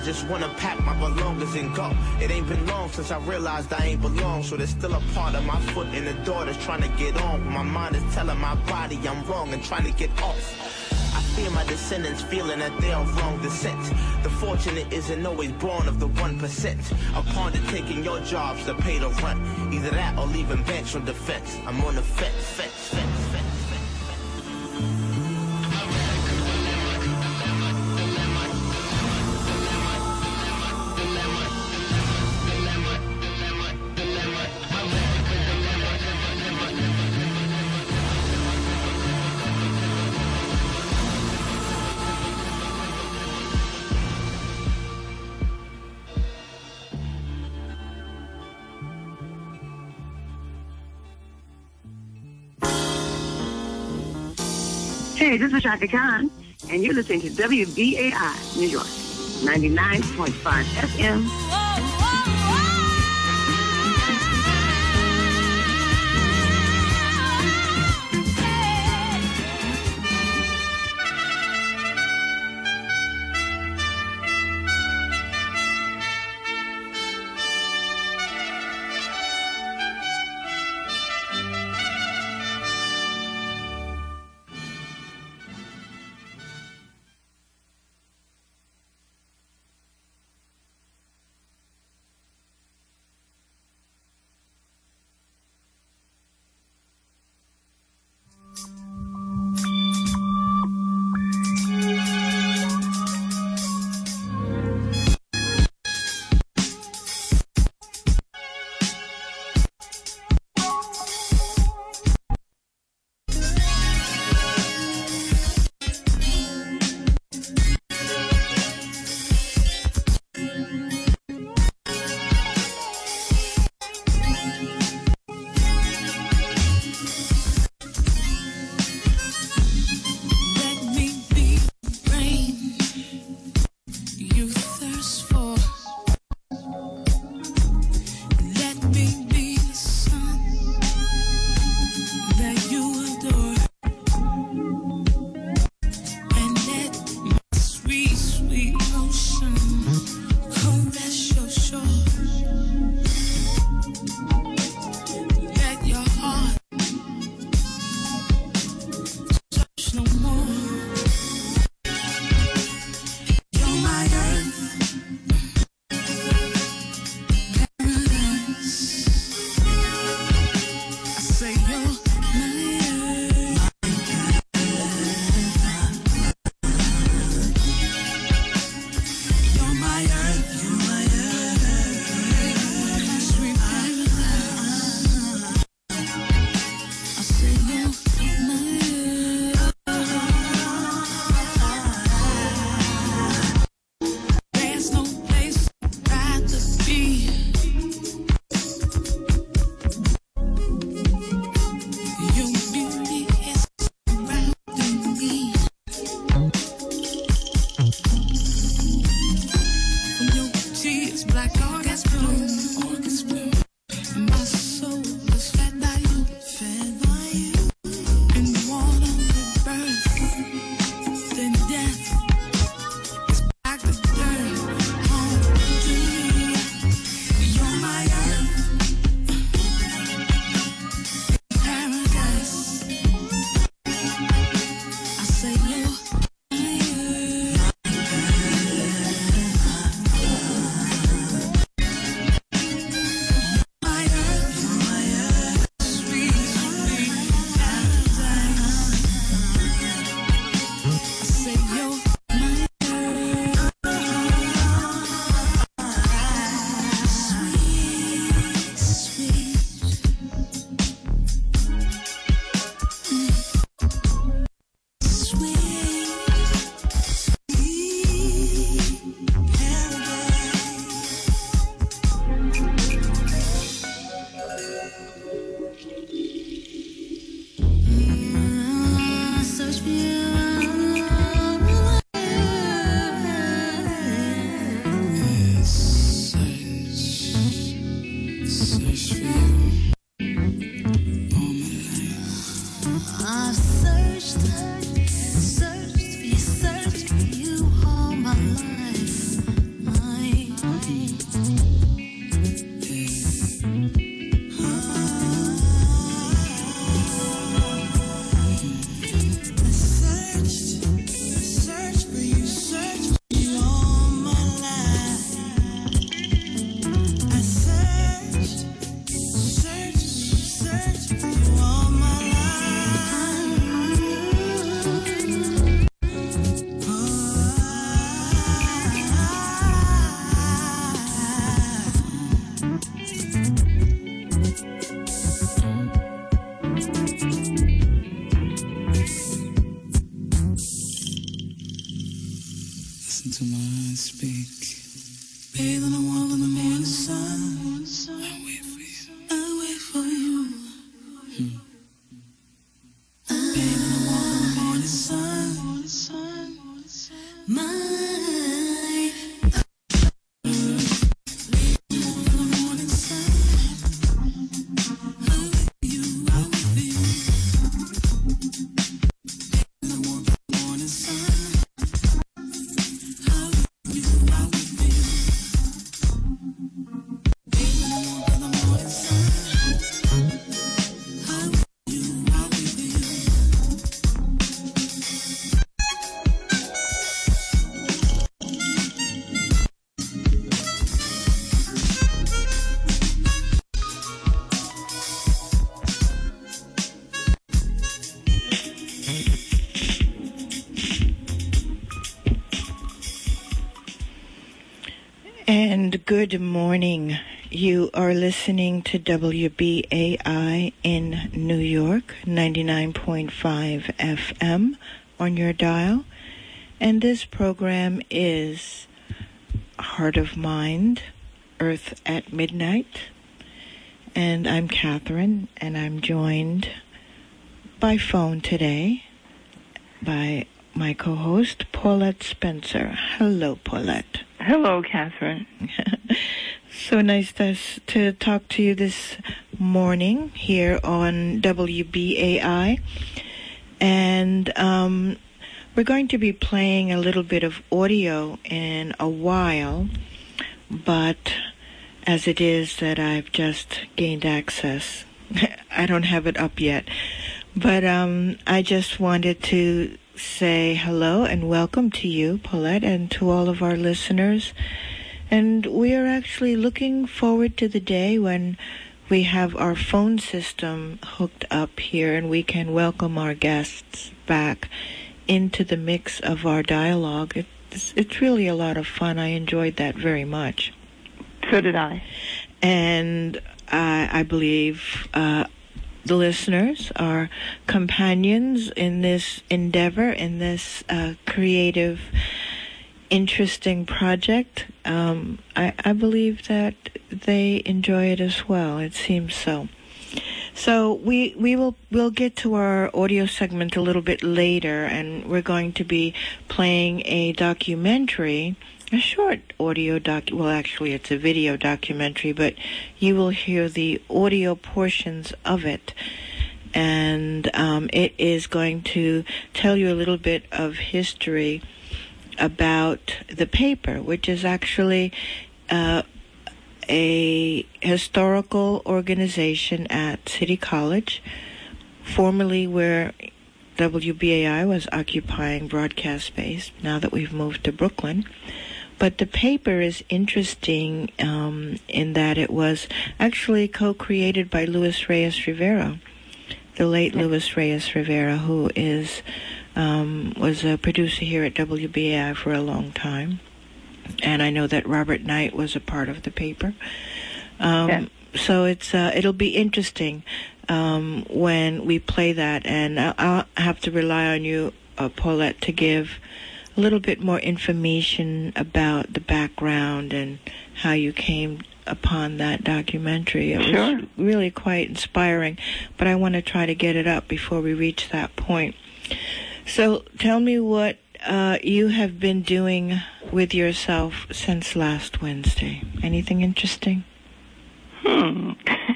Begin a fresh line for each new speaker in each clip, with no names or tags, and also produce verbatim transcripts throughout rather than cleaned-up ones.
Just wanna pack my belongings and go. It ain't been long since I realized I ain't belong, so there's still a part of my foot in the door that's trying to get on. My mind is telling my body I'm wrong and trying to get off. I fear my descendants feeling that they are wrong descent. The fortunate isn't always born of the one percent. Upon it taking your jobs to pay the rent. Either that or leaving banks on defense. I'm on the fence, fence, fence, fence.
Hey, this is Shaka Khan, and you're listening to W B A I, New York, ninety-nine point five F M.
And good morning. You are listening to W B A I in New York, ninety-nine point five F M on your dial. And this program is Heart of Mind, Earth at Midnight. And I'm Catherine, and I'm joined by phone today by my co-host, Paulette Spencer. Hello, Paulette.
Hello, Catherine.
So nice to, to talk to you this morning here on W B A I. And um, we're going to be playing a little bit of audio in a while, but as it is that I've just gained access, I don't have it up yet. But um, I just wanted to say hello and welcome to you, Paulette, and to all of our listeners. And we are actually looking forward to the day when we have our phone system hooked up here and we can welcome our guests back into the mix of our dialogue. It's, it's really a lot of fun. I enjoyed that very much.
So did I.
And I, I believe uh, the listeners are companions in this endeavor, in this uh, creative, interesting project. Um, I, I believe that they enjoy it as well. It seems so. So we we will we'll get to our audio segment a little bit later, and we're going to be playing a documentary, a short audio doc. Well, actually, it's a video documentary, but you will hear the audio portions of it, and um, it is going to tell you a little bit of history about the paper, which is actually uh, a historical organization at City College, formerly where W B A I was occupying broadcast space, now that we've moved to Brooklyn. But the paper is interesting um, in that it was actually co-created by Luis Reyes Rivera, the late Luis Reyes Rivera, who is um, was a producer here at W B A I for a long time. And I know that Robert Knight was a part of the paper. Um, yeah. So it's uh, it'll be interesting um, when we play that. And I'll, I'll have to rely on you, uh, Paulette, to give a little bit more information about the background and how you came upon that documentary. It
sure.
was really quite inspiring, but I want to try to get it up before we reach that point. So tell me what uh, you have been doing with yourself since last Wednesday. Anything interesting?
Hmm.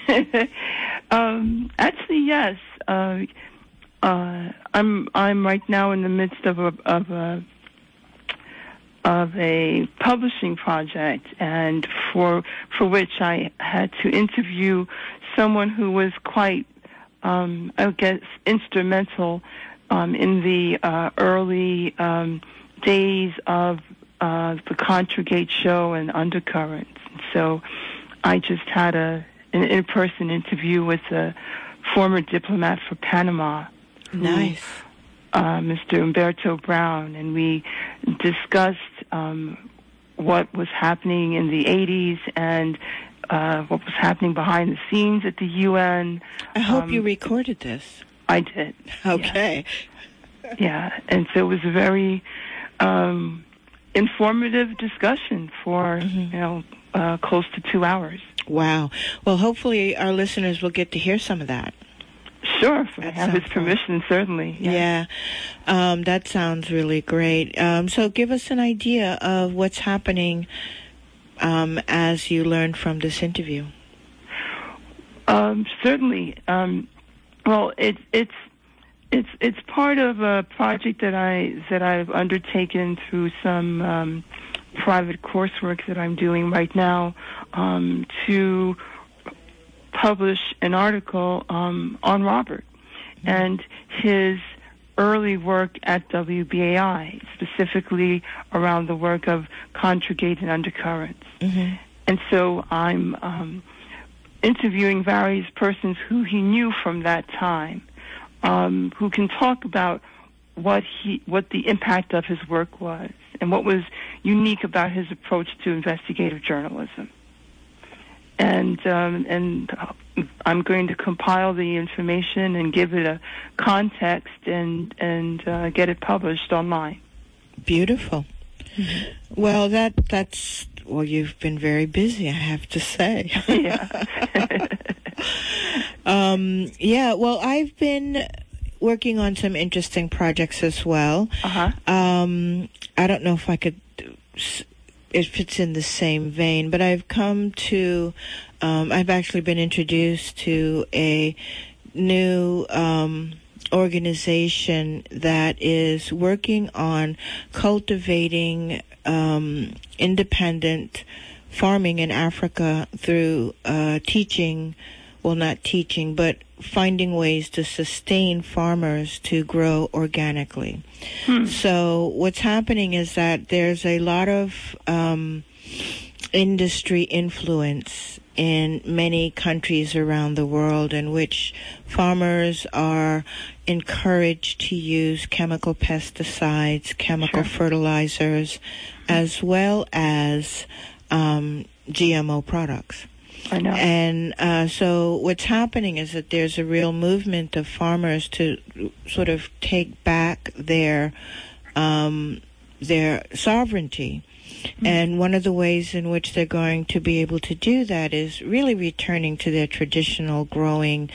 um, actually, yes. Uh, uh, I'm I'm right now in the midst of a of a of a publishing project, and for for which I had to interview someone who was quite, um, I guess, instrumental um, in the uh, early um, days of uh, the Contragate show and Undercurrents. So I just had a an in-person interview with a former diplomat for Panama.
Nice.
Who, Uh, Mister Humberto Brown, and we discussed um, what was happening in the eighties and uh, what was happening behind the scenes at the U N.
I hope
um,
you recorded this.
I did.
Okay.
Yeah, yeah. And so it was a very um, informative discussion for, mm-hmm. you know, uh, close to two hours.
Wow. Well, hopefully our listeners will get to hear some of that.
Sure, if I have his permission, certainly.
Yeah, yeah. Um, that sounds really great. Um, so give us an idea of what's happening um, as you learned from this interview.
Um, certainly. Um, well, it's it's it's it's part of a project that I that I've undertaken through some um, private coursework that I'm doing right now um, to publish an article um, on Robert mm-hmm. and his early work at W B A I, specifically around the work of Contragate and Undercurrents. Mm-hmm. And so I'm um, interviewing various persons who he knew from that time, um, who can talk about what he, what the impact of his work was, and what was unique about his approach to investigative journalism. And um, and I'm going to compile the information and give it a context and and uh, get it published online.
Beautiful. Mm-hmm. Well, that that's well, you've been very busy, I have to say.
Yeah.
um, yeah. Well, I've been working on some interesting projects as well.
Uh-huh.
Um, I don't know if I could. It fits in the same vein, but I've come to, um, I've actually been introduced to a new um, organization that is working on cultivating um, independent farming in Africa through uh, teaching, well, not teaching, but finding ways to sustain farmers to grow organically. Hmm. So what's happening is that there's a lot of um, industry influence in many countries around the world in which farmers are encouraged to use chemical pesticides, chemical sure. fertilizers, as well as um, G M O products.
I know.
And uh, so what's happening is that there's a real movement of farmers to sort of take back their um, their sovereignty. Mm-hmm. And one of the ways in which they're going to be able to do that is really returning to their traditional growing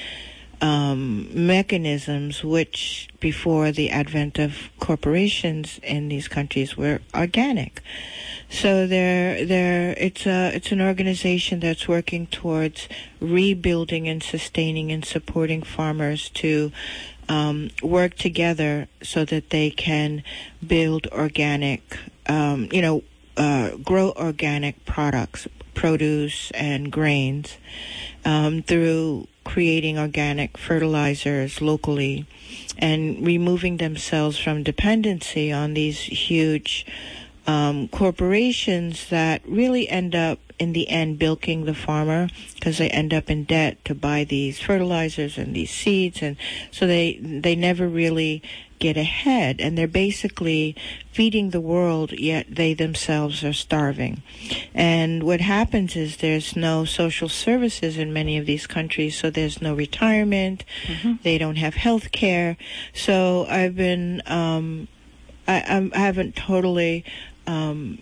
um, mechanisms, which before the advent of corporations in these countries were organic. So they're, they're, it's a, it's an organization that's working towards rebuilding and sustaining and supporting farmers to um, work together so that they can build organic, um, you know, uh, grow organic products, produce and grains um, through creating organic fertilizers locally and removing themselves from dependency on these huge Um, corporations that really end up in the end bilking the farmer because they end up in debt to buy these fertilizers and these seeds, and so they they never really get ahead, and they're basically feeding the world, yet they themselves are starving. And what happens is there's no social services in many of these countries, so there's no retirement, mm-hmm. they don't have health care. So I've been um, I, I haven't totally Um,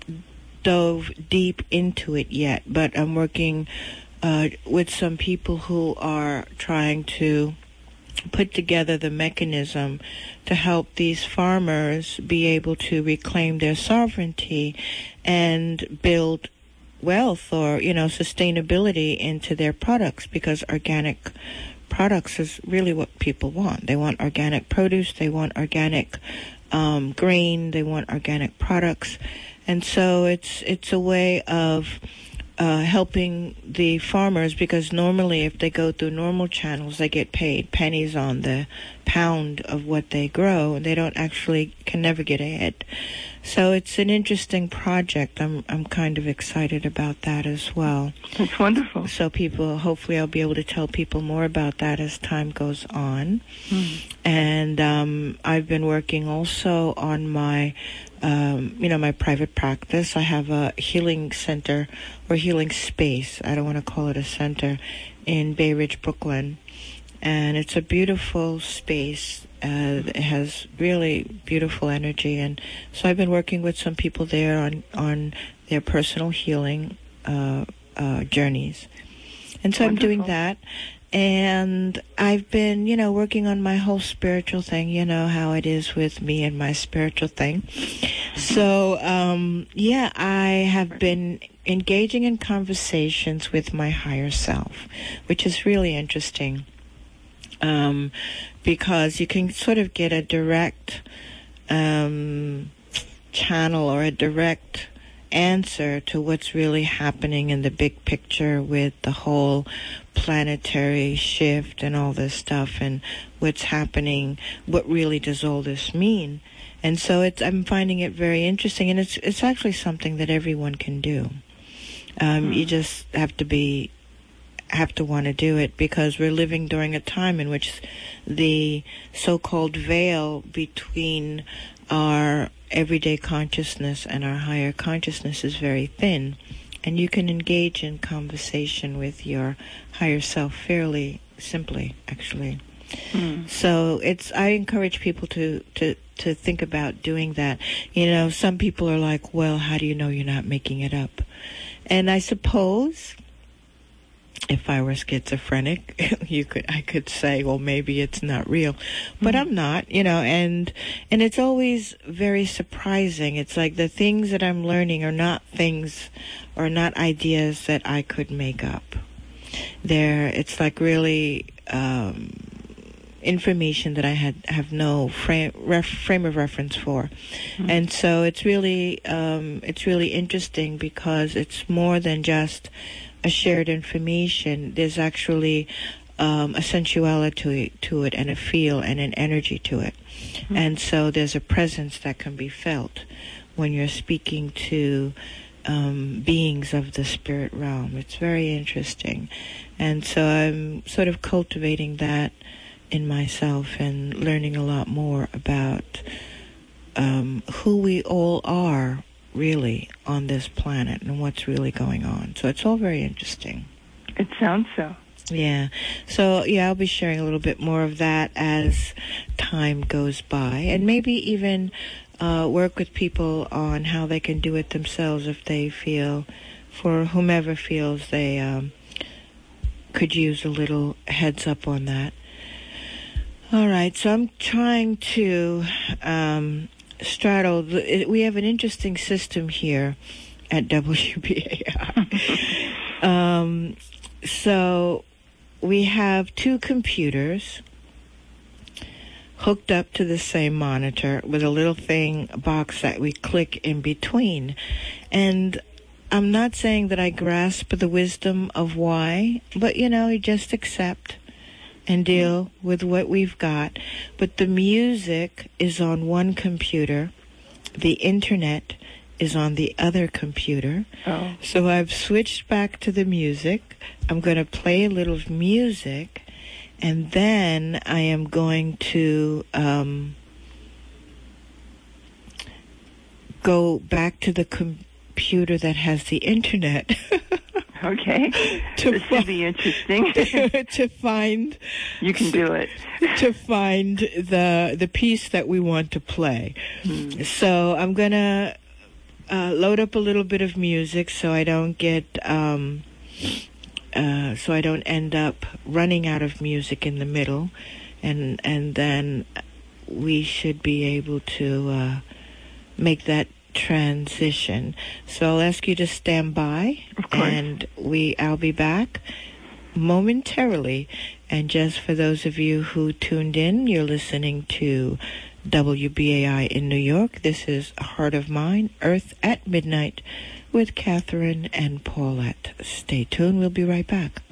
dove deep into it yet, but I'm working uh, with some people who are trying to put together the mechanism to help these farmers be able to reclaim their sovereignty and build wealth or, you know, sustainability into their products, because organic products is really what people want. They want organic produce, they want organic Um, grain, they want organic products, and so it's it's a way of uh, helping the farmers, because normally if they go through normal channels they get paid pennies on the pound of what they grow, and they don't actually can never get ahead. So it's an interesting project. I'm I'm kind of excited about that as well.
That's wonderful.
So people, hopefully I'll be able to tell people more about that as time goes on. Mm. And um, I've been working also on my, um, you know, my private practice. I have a healing center or healing space. I don't want to call it a center, in Bay Ridge, Brooklyn. And it's a beautiful space. Uh, it has really beautiful energy, and so I've been working with some people there on on their personal healing uh, uh, journeys, and so Wonderful. I'm doing that. And I've been, you know, working on my whole spiritual thing. You know how it is with me and my spiritual thing. So um, yeah, I have been engaging in conversations with my higher self, which is really interesting. Um, because you can sort of get a direct um, channel or a direct answer to what's really happening in the big picture with the whole planetary shift and all this stuff, and what's happening, what really does all this mean. And so it's, I'm finding it very interesting, and it's it's actually something that everyone can do. Um, mm. You just have to be have to want to do it, because we're living during a time in which the so-called veil between our everyday consciousness and our higher consciousness is very thin, and you can engage in conversation with your higher self fairly simply, actually. Mm. So it's, I encourage people to, to, to think about doing that. You know, some people are like, well, how do you know you're not making it up? And I suppose if I were schizophrenic, you could, I could say, well, maybe it's not real, but mm-hmm. I'm not, you know, and, and it's always very surprising. It's like the things that I'm learning are not things or not ideas that I could make up. They're, it's like really, um, information that I had have no frame ref, frame of reference for, mm-hmm. and so it's really um, it's really interesting because it's more than just a shared information. There's actually um, a sensuality to, to it, and a feel and an energy to it, mm-hmm. and so there's a presence that can be felt when you're speaking to um, beings of the spirit realm. It's very interesting, and so I'm sort of cultivating that in myself and learning a lot more about um, who we all are really on this planet and what's really going on. So it's all very interesting.
It sounds so.
Yeah. So, yeah, I'll be sharing a little bit more of that as time goes by, and maybe even uh, work with people on how they can do it themselves if they feel, for whomever feels they um, could use a little heads up on that. All right, so I'm trying to um, straddle. The, we have an interesting system here at W B A I. um, so we have two computers hooked up to the same monitor with a little thing, a box that we click in between. And I'm not saying that I grasp the wisdom of why, but, you know, you just accept and deal with what we've got. But the music is on one computer. The internet is on the other computer. Oh. So I've switched back to the music. I'm going to play a little music, and then I am going to um, go back to the computer that has the internet.
Okay,
to
this
fi-
will be interesting.
to find,
you can do it.
To find the the piece that we want to play. Hmm. So I'm gonna uh, load up a little bit of music so I don't get um, uh, so I don't end up running out of music in the middle, and and then we should be able to uh, make that transition. So I'll ask you to stand by, and we I'll be back momentarily. And just for those of you who tuned in, you're listening to W B A I in New York. This is Heart of Mine, Earth at Midnight, with Catherine and Paulette. Stay tuned. We'll be right back.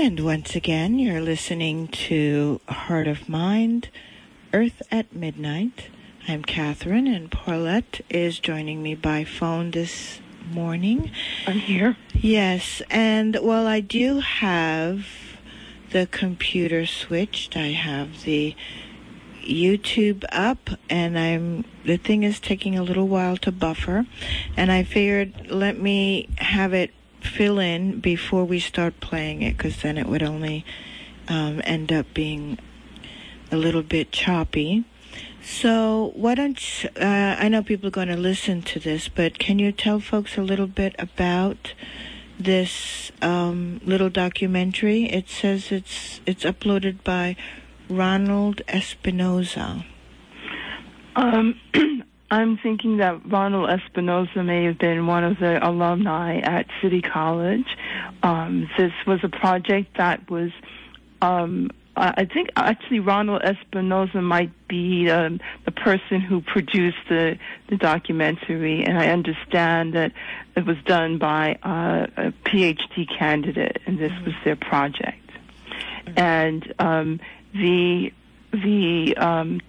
And once again, you're listening to Heart of Mind, Earth at Midnight. I'm Catherine, and Paulette is joining me by phone this morning.
I'm here.
Yes, and well, I do have the computer switched. I have the YouTube up, and I'm the thing is taking a little while to buffer, and I figured let me have it fill in before we start playing it, because then it would only um, end up being a little bit choppy. So why don't you, uh, I know people are going to listen to this, but can you tell folks a little bit about this um, little documentary? It says it's it's uploaded by Ronald Espinoza.
Um, I'm thinking that Ronald Espinoza may have been one of the alumni at City College. Um, this was a project that was, um, I think actually Ronald Espinoza might be um, the person who produced the, the documentary, and I understand that it was done by uh, a PhD candidate, and this was their project. And um, the the um,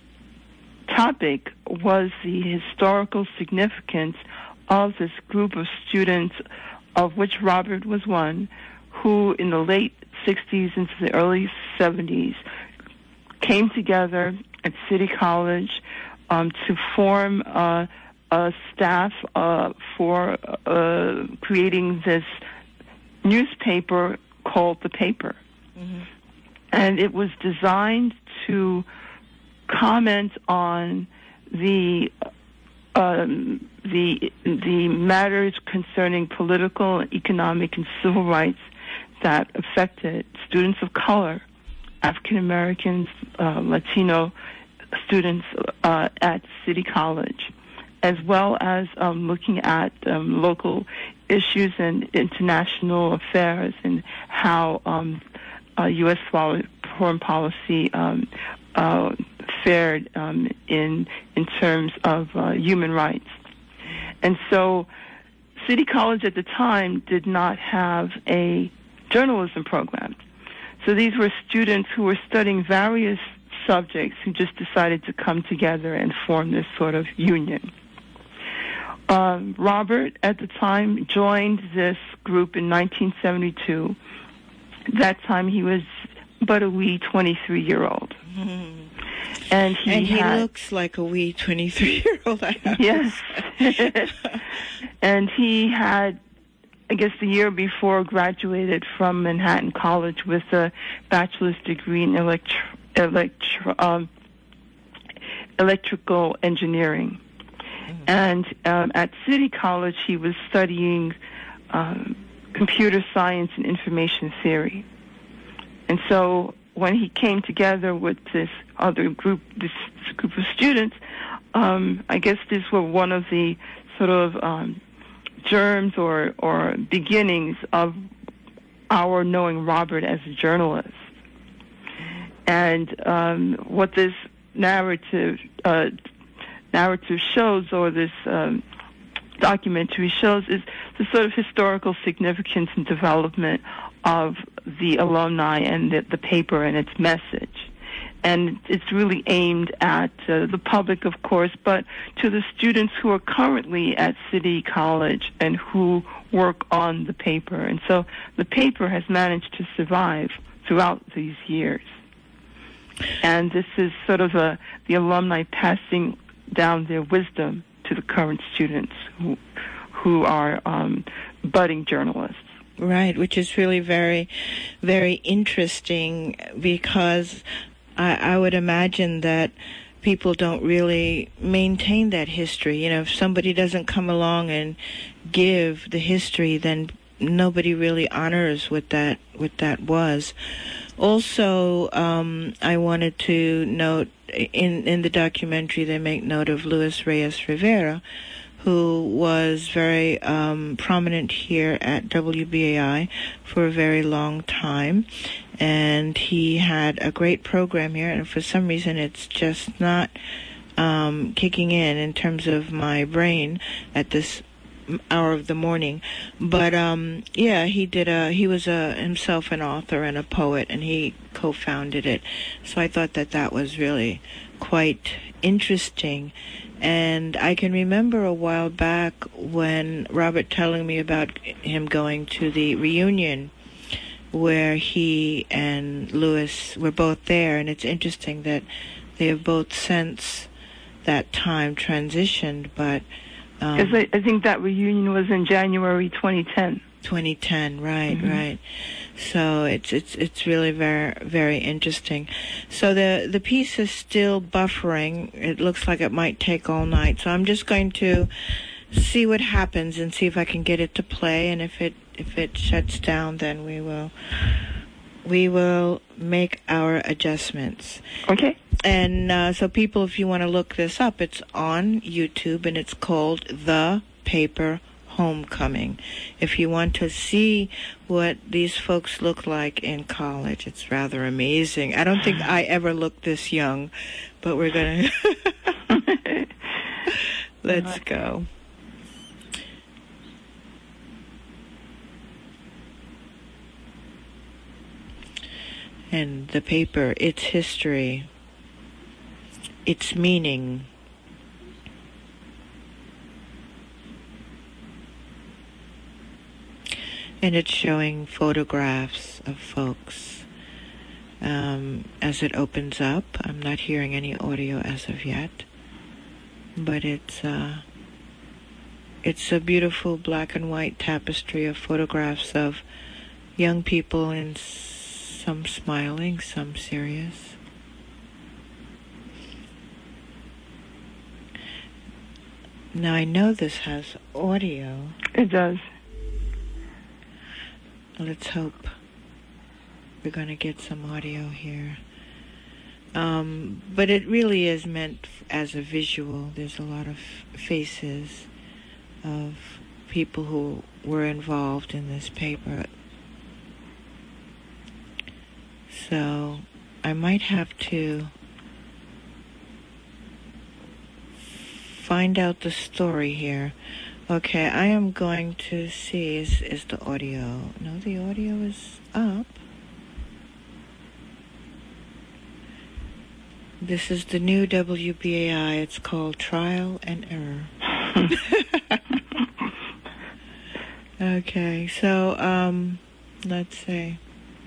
topic was the historical significance of this group of students, of which Robert was one, who in the late sixties into the early seventies came together at City College um, to form uh, a staff uh, for uh, creating this newspaper called The Paper. Mm-hmm. And it was designed to comment on the um, the the matters concerning political, economic, and civil rights that affected students of color, African Americans, uh, Latino students uh, at City College, as well as um, looking at um, local issues and international affairs and how um, uh, U S foreign policy um, uh, fared um, in in terms of uh, human rights. And so City College at the time did not have a journalism program. So these were students who were studying various subjects who just decided to come together and form this sort of union. Um, Robert, at the time, joined this group in nineteen seventy-two. That time he was but a wee twenty-three-year-old. Mm-hmm. And he,
and he
had,
looks like a wee twenty-three-year-old.
Yes. And he had, I guess the year before, graduated from Manhattan College with a bachelor's degree in electro, electro, um, electrical engineering. Mm-hmm. And um, at City College, he was studying um, computer science and information theory. And so when he came together with this other group, this group of students, um, I guess these were one of the sort of um, germs or, or beginnings of our knowing Robert as a journalist. And um, what this narrative uh, narrative shows, or this um, documentary shows, is the sort of historical significance and development of the alumni and the, the paper and its message. And it's really aimed at uh, the public, of course, but to the students who are currently at City College and who work on the paper. And so the paper has managed to survive throughout these years. And this is sort of a, the alumni passing down their wisdom to the current students who, who are um, budding journalists.
Right, which is really very, very interesting, because I, I would imagine that people don't really maintain that history. You know, if somebody doesn't come along and give the history, then nobody really honors what that what that was. Also, um, I wanted to note in in the documentary they make note of Luis Reyes Rivera, who was very um, prominent here at W B A I for a very long time. And he had a great program here, and for some reason it's just not um, kicking in in terms of my brain at this hour of the morning. But um, yeah, he did a. He was a himself an author and a poet, and he co-founded it. So I thought that that was really quite interesting. And I can remember a while back when Robert telling me about him going to the reunion where he and Lewis were both there. And it's interesting that they have both since that time transitioned. But um,
I, I think that reunion was in January twenty ten.
twenty ten, right,
Mm-hmm.
right. So it's it's it's really very very interesting. So the the piece is still buffering. It looks like it might take all night. So I'm just going to see what happens and see if I can get it to play. And if it if it shuts down, then we will we will make our adjustments.
Okay.
And uh, so people, if you want to look this up, it's on YouTube and it's called The Paper Homecoming. If you want to see what these folks look like in college, it's rather amazing. I don't think I ever looked this young, but we're going to... Let's go. And the paper, its history, its meaning. And it's showing photographs of folks um, as it opens up. I'm not hearing any audio as of yet, but it's uh, it's a beautiful black and white tapestry of photographs of young people, and some smiling, some serious. Now I know this has audio.
It does.
Let's hope we're going to get some audio here. Um, but it really is meant f- as a visual. There's a lot of faces of people who were involved in this paper. So I might have to find out the story here. Okay, I am going to see, is, is the audio, no, the audio is up. This is the new W B A I, it's called Trial and Error. Okay, so, um, let's see.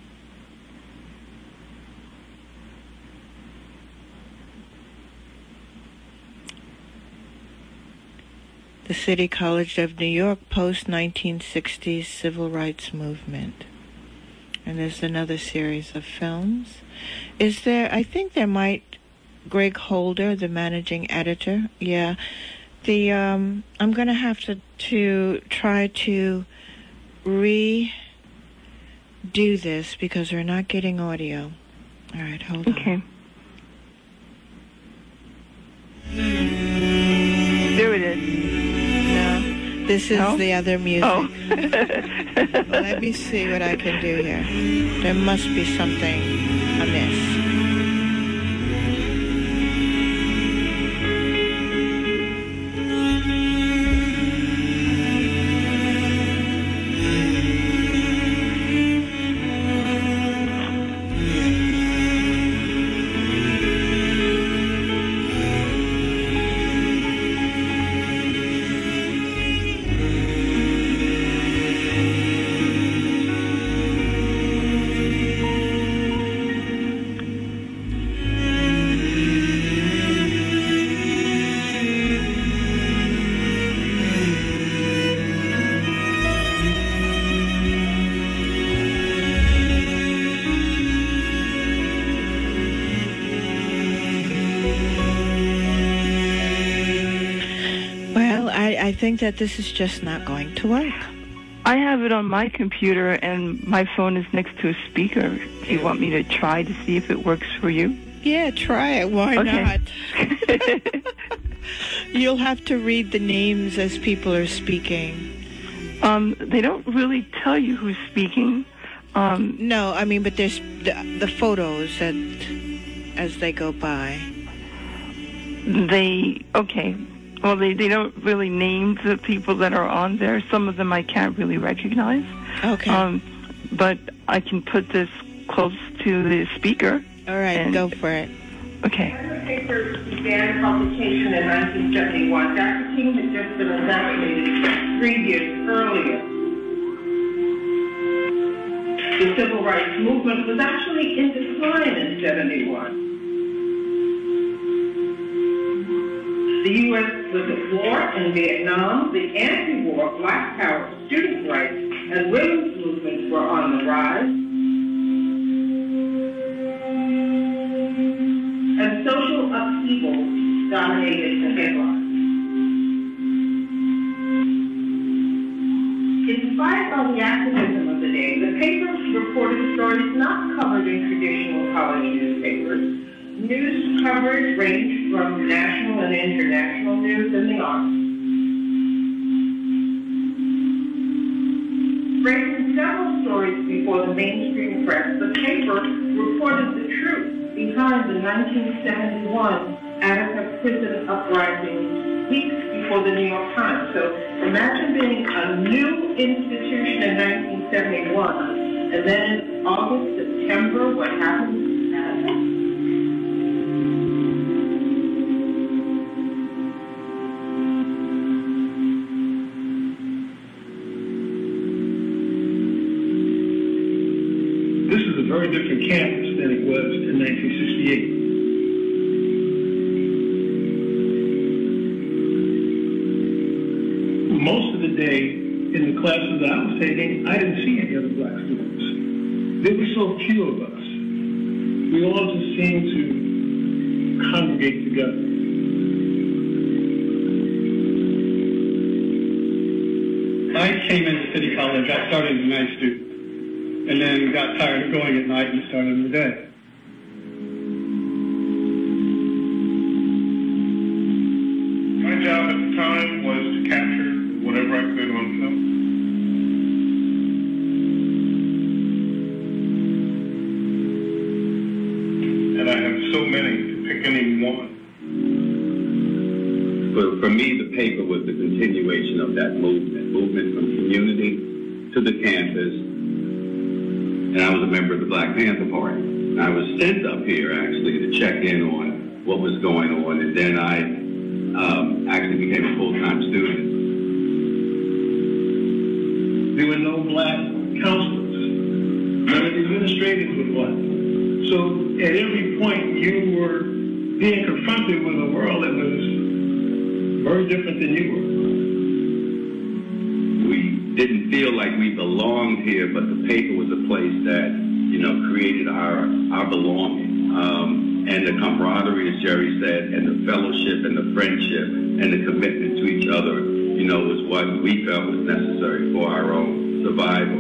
The City College of New York post nineteen sixties Civil Rights Movement. And there's another series of films. Is there, I think there might, Greg Holder, the managing editor, yeah. The, um, I'm going to have to, to try to redo this because we're not getting audio. All right, hold on.
Okay. There it is.
No, this is
No?
the other music.
Oh.
Let me see what I can do here. There must be something amiss. I think that this is just not going to work.
I have it on my computer, and my phone is next to a speaker. Do you want me to try to see if it works for you?
Yeah, try it. Why
Okay.
not? You'll have to read the names as people are speaking.
Um, they don't really tell you who's speaking. Um,
No, I mean, but there's the, the photos that, as they go by.
they, okay. well, they, they don't really name the people that are on there. Some of them I can't really recognize.
Okay.
Um, but I can put this close to the speaker.
All right, go for it.
Okay.
The paper began publication in nineteen seventy-one. Doctor King had just been assassinated three years earlier. The civil rights movement was actually in decline in seventy-one. The U S was at war in Vietnam. The anti-war Black Power, student rights, and women's movements were on the rise. And social upheaval dominated the headlines. In spite of the activism of the day, the paper reported stories not covered in traditional college newspapers. News coverage ranged from national and international news and the arts. Raising several stories before the mainstream press, the paper reported the truth behind the nineteen seventy-one Attica prison uprising weeks before the New York Times. So imagine being a new institution in nineteen seventy-one, and then in August, September, what happened in Attica?
This is a very different campus than it was in nineteen sixty-eight. Most of the day in the classes that I was taking, I didn't see any other black students. There were so few of us. We all just seemed to congregate together.
I came into City College, I started as a night student. And then got tired of going at night and started in the day.
My job at the time was to capture whatever I could on film. And I have so many to pick any one.
For, for me, the paper was the continuation of that movement, movement from community to the campus. And I was a member of the Black Panther Party. I was sent up here, actually, to check in on what was going on. And then I um, actually became a full-time student.
There were no black counselors. None of the administrators were black. So at every point, you were being confronted with a world that was very different than you were.
Didn't feel like we belonged here, but the paper was a place that, you know, created our our belonging. Um, and the camaraderie, as Jerry said, and the fellowship and the friendship and the commitment to each other, you know, was what we felt was necessary for our own survival.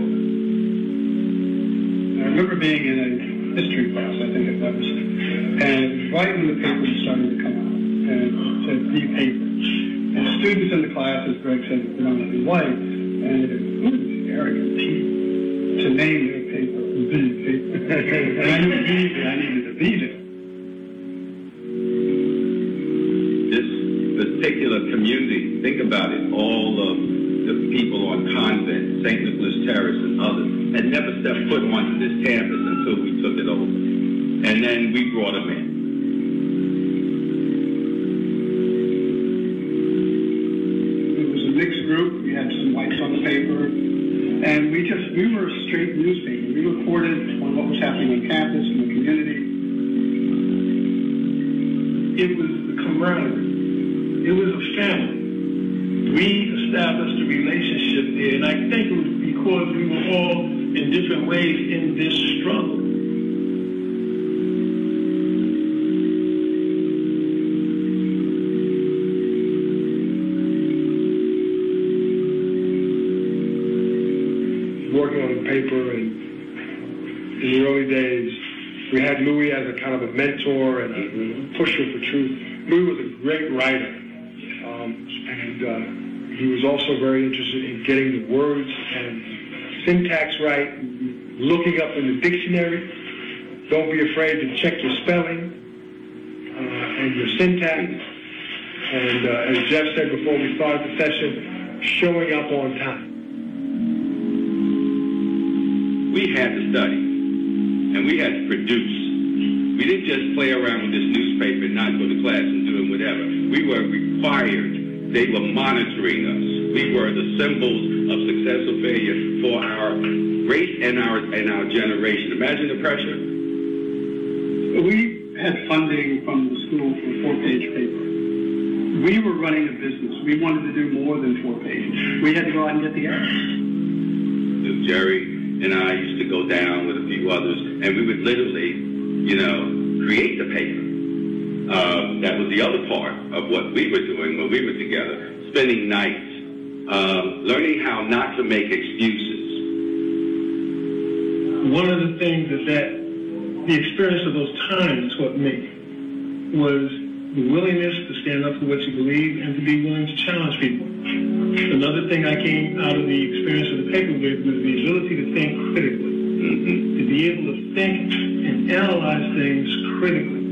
I remember being in a history class, I think it was, and right when the paper was starting to come out, and it said the paper. And the students in the class, as Greg said, were predominantly white. And it was arrogant people to name their paper the paper. And I knew immediately I needed to be there.
This particular community, think about it, all of the people on Convent, Saint Nicholas Terrace and others, had never stepped foot onto this campus until we took it over. And then we brought them in.
Group. We had some whites on the paper, and we just we were a straight newspaper. We reported on what was happening on campus and the community.
It was the camaraderie. It was a family. We established a relationship there, and I think it was because we were all in different ways in this struggle.
Working on the paper, and in the early days, we had Louis as a kind of a mentor and a pusher for truth. Louis was a great writer, um, and uh, he was also very interested in getting the words and syntax right, looking up in the dictionary. Don't be afraid to check your spelling uh, and your syntax. And uh, as Jeff said before we started the session, showing up on time.
We had to study, and we had to produce. We didn't just play around with this newspaper and not go to class and doing whatever. We were required. They were monitoring us. We were the symbols of success or failure for our race and our and our generation. Imagine the pressure.
We had funding from the school for a four-page paper. We were running a business. We wanted to do more than four pages. We had to go out and get the ads.
Jerry and I used to go down with a few others, and we would literally, you know, create the paper. Uh, that was the other part of what we were doing when we were together, spending nights, uh, learning how not to make excuses.
One of the things that, that the experience of those times taught me was the willingness to stand up for what you believe and to be willing to challenge people. Another thing I came out of the experience of the paper with was the ability to think critically, mm-hmm. to be able to think and analyze things critically.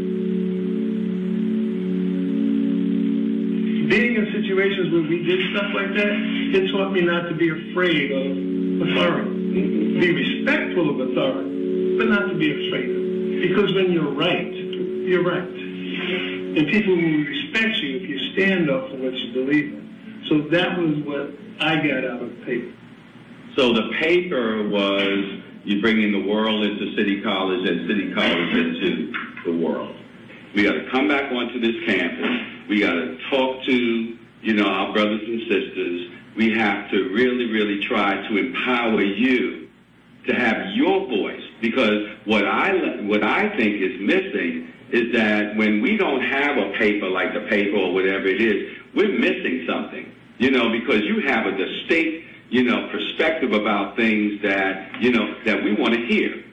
Being in situations where we did stuff like that, it taught me not to be afraid of authority. Mm-hmm. Be respectful of authority, but not to be afraid of it. Because when you're right, you're right. And people will respect you if you stand up for what you believe in. So that was what I got out of the paper.
So the paper was you bringing the world into City College and City College into the world. We got to come back onto this campus. We got to talk to, you know, our brothers and sisters. We have to really, really try to empower you to have your voice. Because what I what I think is missing is that when we don't have a paper like the paper or whatever it is, we're missing something, you know, because you have a distinct, you know, perspective about things that, you know, that we want to hear.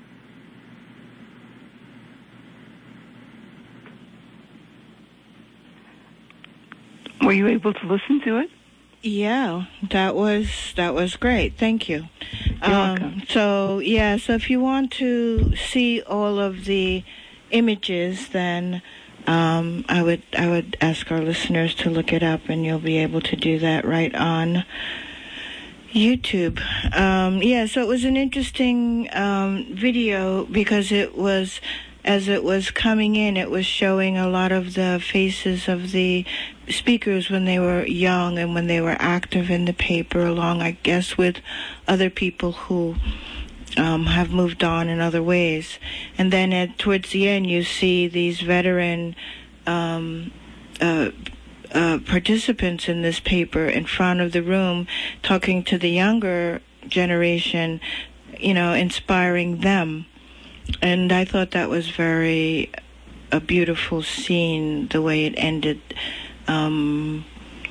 Were you able to listen to it?
Yeah, that was that was great. Thank you.
You're
um,
welcome.
So yeah, so if you want to see all of the images, then um, I would I would ask our listeners to look it up, and you'll be able to do that right on YouTube. Um, yeah, so it was an interesting um, video because it was, as it was coming in, it was showing a lot of the faces of the speakers when they were young and when they were active in the paper, along, I guess, with other people who um, have moved on in other ways. And then at, towards the end, you see these veteran um, uh, uh, participants in this paper in front of the room talking to the younger generation, you know, inspiring them. And I thought that was very a beautiful scene, the way it ended, um,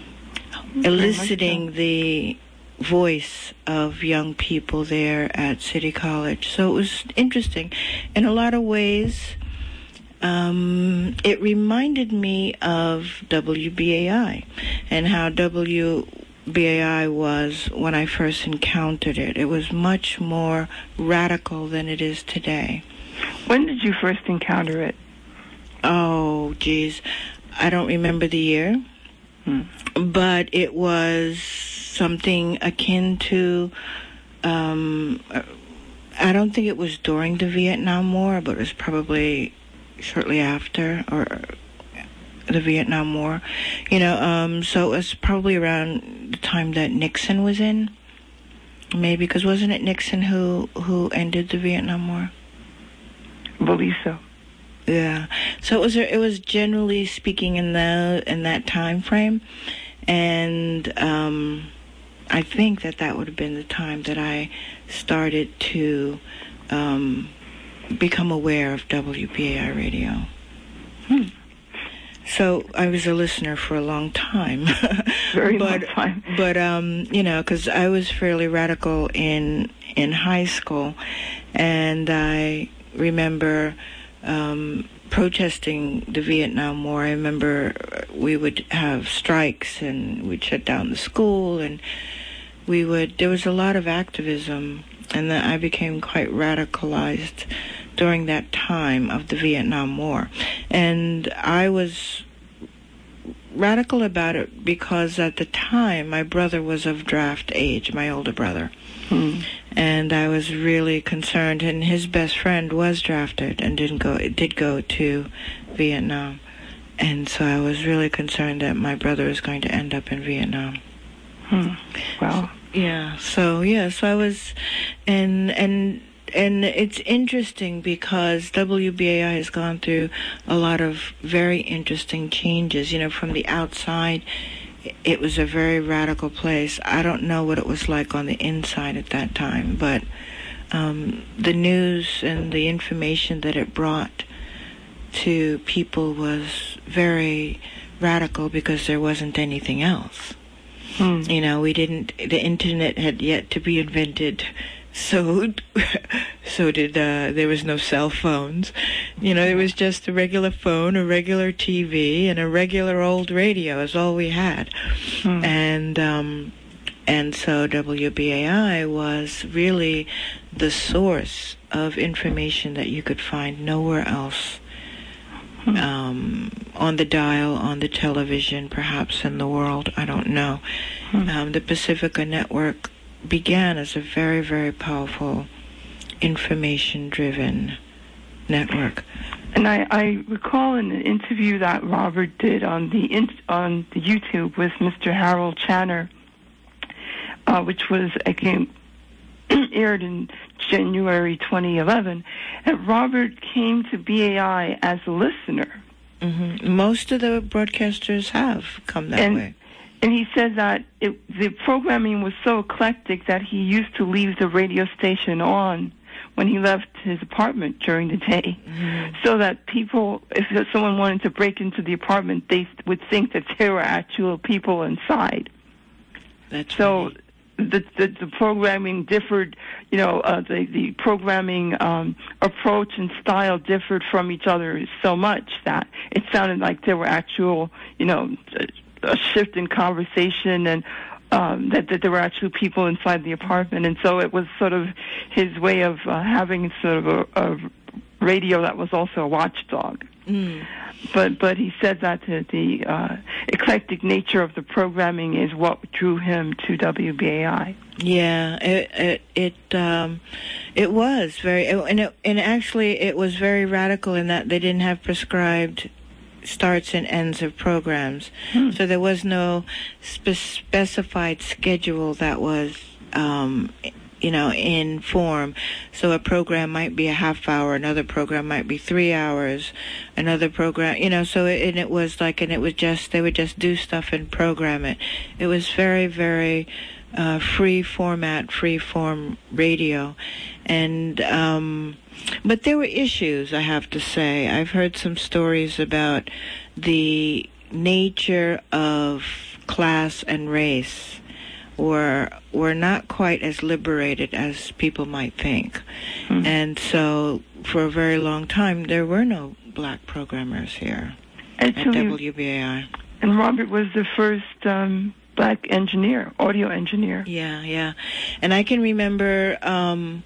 eliciting the voice of young people there at City College. So it was interesting. In a lot of ways, um, it reminded me of W B A I and how W B A I was when I first encountered it. It was much more radical than it is today.
When did you first encounter it?
Oh, geez. I don't remember the year. Hmm. But it was something akin to, um, I don't think it was during the Vietnam War, but it was probably shortly after, or the Vietnam War, you know, um, so it was probably around the time that Nixon was in, maybe, because wasn't it Nixon who, who ended the Vietnam War?
I believe so.
Yeah, so it was it was generally speaking in the in that time frame, and um, I think that that would have been the time that I started to um, become aware of W B A I radio. Hmm. So I was a listener for a long time.
Very
but,
long time.
But, um, you know, because I was fairly radical in in high school, and I remember um, protesting the Vietnam War. I remember we would have strikes, and we'd shut down the school, and we would, there was a lot of activism, and then I became quite radicalized during that time of the Vietnam War. And I was radical about it because at the time my brother was of draft age, my older brother. Hmm. And I was really concerned, and his best friend was drafted and didn't go, did go to Vietnam. And so I was really concerned that my brother was going to end up in Vietnam.
Hmm. Wow.
Yeah. So, yeah, so I was, and, and, and it's interesting because W B A I has gone through a lot of very interesting changes. You know, from the outside, it was a very radical place. I don't know what it was like on the inside at that time, but um, the news and the information that it brought to people was very radical because there wasn't anything else. Hmm. You know, we didn't, the internet had yet to be invented. So, so did, uh, there was no cell phones. You know, it was just a regular phone, a regular T V, and a regular old radio is all we had. Hmm. And, um, and so W B A I was really the source of information that you could find nowhere else. Hmm. Um, on the dial, on the television, perhaps in the world, I don't know. Hmm. Um, the Pacifica Network began as a very, very powerful information-driven network.
And I, I recall in an interview that Robert did on the in, on the YouTube with Mister Harold Channer, uh, which was it came aired in January twenty eleven, and Robert came to B A I as a listener.
Mm-hmm. Most of the broadcasters have come that
and,
way.
And he said that it, the programming was so eclectic that he used to leave the radio station on when he left his apartment during the day, mm-hmm. so that people, if someone wanted to break into the apartment, they would think that there were actual people inside.
That's
so.
Right.
The, the the programming differed, you know, uh, the the programming um, approach and style differed from each other so much that it sounded like there were actual, you know, a shift in conversation and um, that that there were actual people inside the apartment, and so it was sort of his way of uh, having sort of a, a radio that was also a watchdog. Mm. But but he said that the, the uh, eclectic nature of the programming is what drew him to W B A I.
Yeah, it it it, um, it was very, and it, and actually it was very radical in that they didn't have prescribed starts and ends of programs, hmm. so there was no spe- specified schedule that was. Um, you know, in form. So a program might be a half hour, another program might be three hours, another program, you know, so it, and it was like, and it was just, they would just do stuff and program it. It was very, very uh, free format, free form radio. And, um, but there were issues, I have to say. I've heard some stories about the nature of class and race were were not quite as liberated as people might think. Mm-hmm. And so for a very long time there were no black programmers here Actually, at W B A I.
And Robert was the first um, black engineer, audio engineer.
Yeah, yeah. And I can remember um,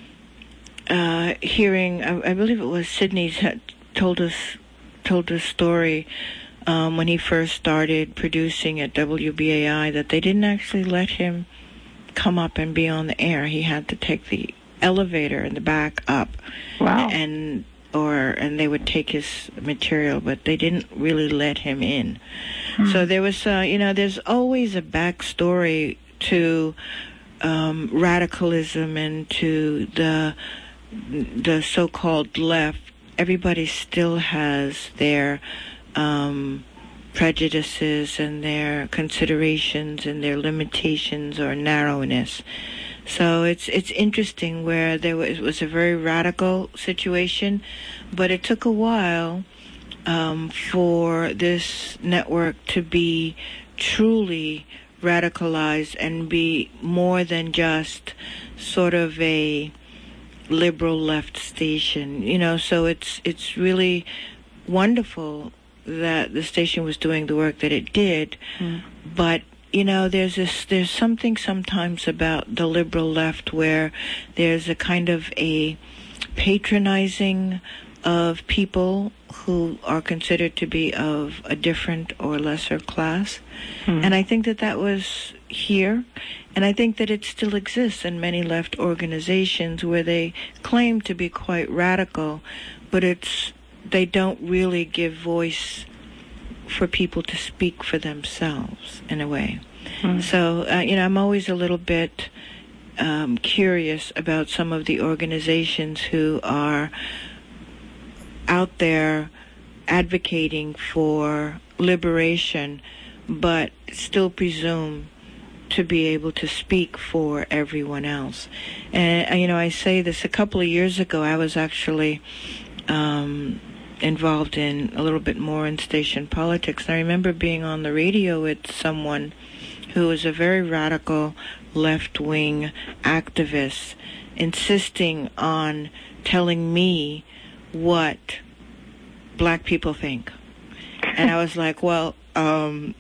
uh, hearing, I, I believe it was Sydney's had told us told a story Um, when he first started producing at W B A I, that they didn't actually let him come up and be on the air. He had to take the elevator in the back up.
Wow.
And or and they would take his material, but they didn't really let him in. Hmm. So there was, uh, you know, there's always a backstory to um, radicalism and to the the so-called left. Everybody still has their Um, prejudices and their considerations and their limitations or narrowness. So it's it's interesting where there was, it was a very radical situation, but it took a while um, for this network to be truly radicalized and be more than just sort of a liberal left station. You know, so it's it's really wonderful that the station was doing the work that it did, mm. but you know, there's this, there's something sometimes about the liberal left where there's a kind of a patronizing of people who are considered to be of a different or lesser class. Hmm. And I think that that was here, and I think that it still exists in many left organizations where they claim to be quite radical, but it's they don't really give voice for people to speak for themselves in a way. Hmm. So, uh, you know, I'm always a little bit um, curious about some of the organizations who are out there advocating for liberation, but still presume to be able to speak for everyone else. And, you know, I say this, a couple of years ago, I was actually um, involved in a little bit more in station politics. And I remember being on the radio with someone who was a very radical left-wing activist, insisting on telling me what black people think. And I was like, well, um,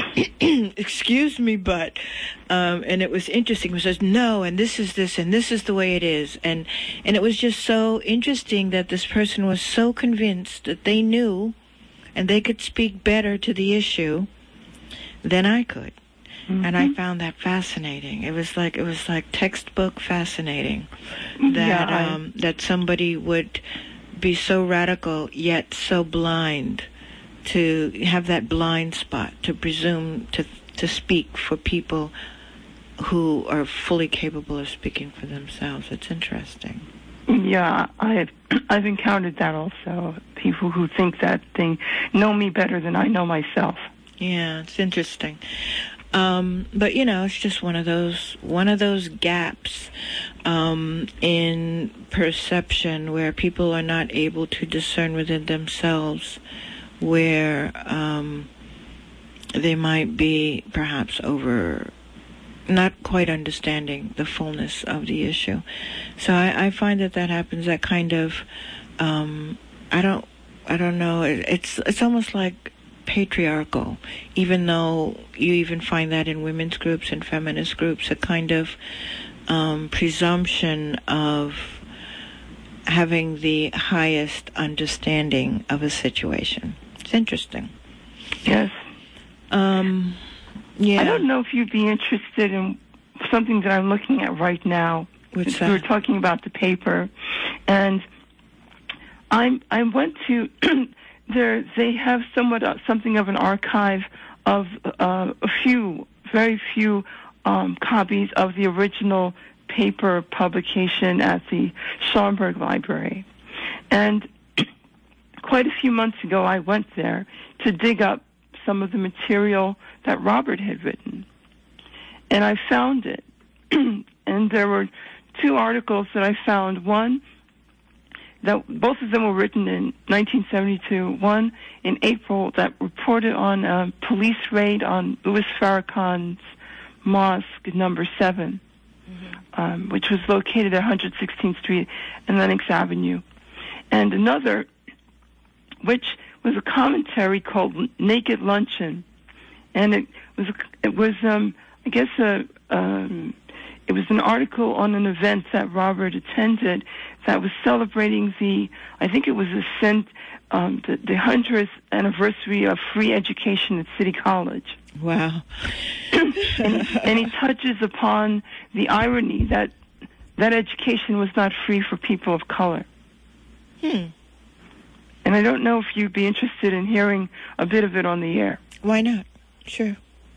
excuse me, but, um, and it was interesting. It says, no, and this is this, and this is the way it is. And, and it was just so interesting that this person was so convinced that they knew and they could speak better to the issue than I could. Mm-hmm. And I found that fascinating. It was like, it was like textbook fascinating that, yeah, I... um, that somebody would be so radical yet so blind, to have that blind spot, to presume to to speak for people who are fully capable of speaking for themselves. It's interesting.
Yeah, I've I've encountered that also. People who think that they know me better than I know myself.
Yeah, it's interesting. Um, but you know, it's just one of those one of those gaps um, in perception where people are not able to discern within themselves where um, they might be perhaps over, not quite understanding the fullness of the issue. So I, I find that that happens. That kind of, um, I don't, I don't know. It, it's it's almost like patriarchal, even though you even find that in women's groups and feminist groups, a kind of um, presumption of having the highest understanding of a situation. It's interesting.
Yes.
Um, yeah.
I don't know if you'd be interested in something that I'm looking at right now.
What's that?
We were talking about the paper, and I I went to there. They have somewhat uh, something of an archive of uh, a few, very few um, copies of the original paper publication at the Schomburg Library, and quite a few months ago, I went there to dig up some of the material that Robert had written. And I found it. And there were two articles that I found. One, that both of them were written in nineteen seventy-two. One in April that reported on a police raid on Louis Farrakhan's mosque, number seven, mm-hmm. um, which was located at one hundred sixteenth Street and Lenox Avenue. And another, which was a commentary called Naked Luncheon, and it was it was um, I guess a um, it was an article on an event that Robert attended that was celebrating the I think it was the cent um, the, the hundredth anniversary of free education at City College.
Wow!
and, and he touches upon the irony that that education was not free for people of color.
Hmm.
And I don't know if you'd be interested in hearing a bit of it on the air.
Why not? Sure.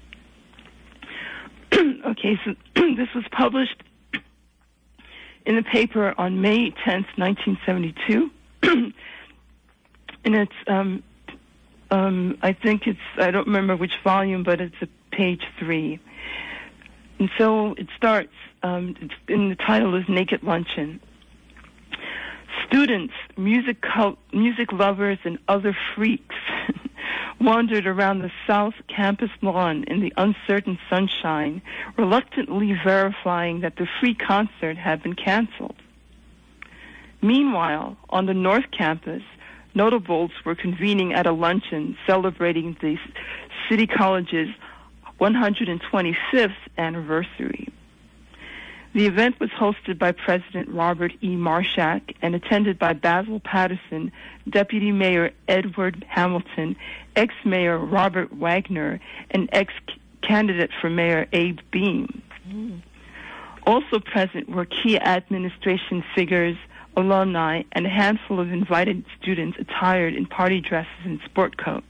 Okay, so this was published in the paper on May tenth, nineteen seventy-two. And it's, um, um, I think it's, I don't remember which volume, but it's a page three. And so it starts, um, it's, and the title is Naked Luncheon. Students, music cult, music lovers, and other freaks wandered around the South Campus lawn in the uncertain sunshine, reluctantly verifying that the free concert had been canceled. Meanwhile, on the North Campus, notables were convening at a luncheon celebrating the City College's one hundred twenty-fifth anniversary. The event was hosted by President Robert E. Marshak and attended by Basil Patterson, Deputy Mayor Edward Hamilton, ex-Mayor Robert Wagner, and ex-candidate for Mayor Abe Beame. Mm. Also present were key administration figures, alumni, and a handful of invited students attired in party dresses and sport coats.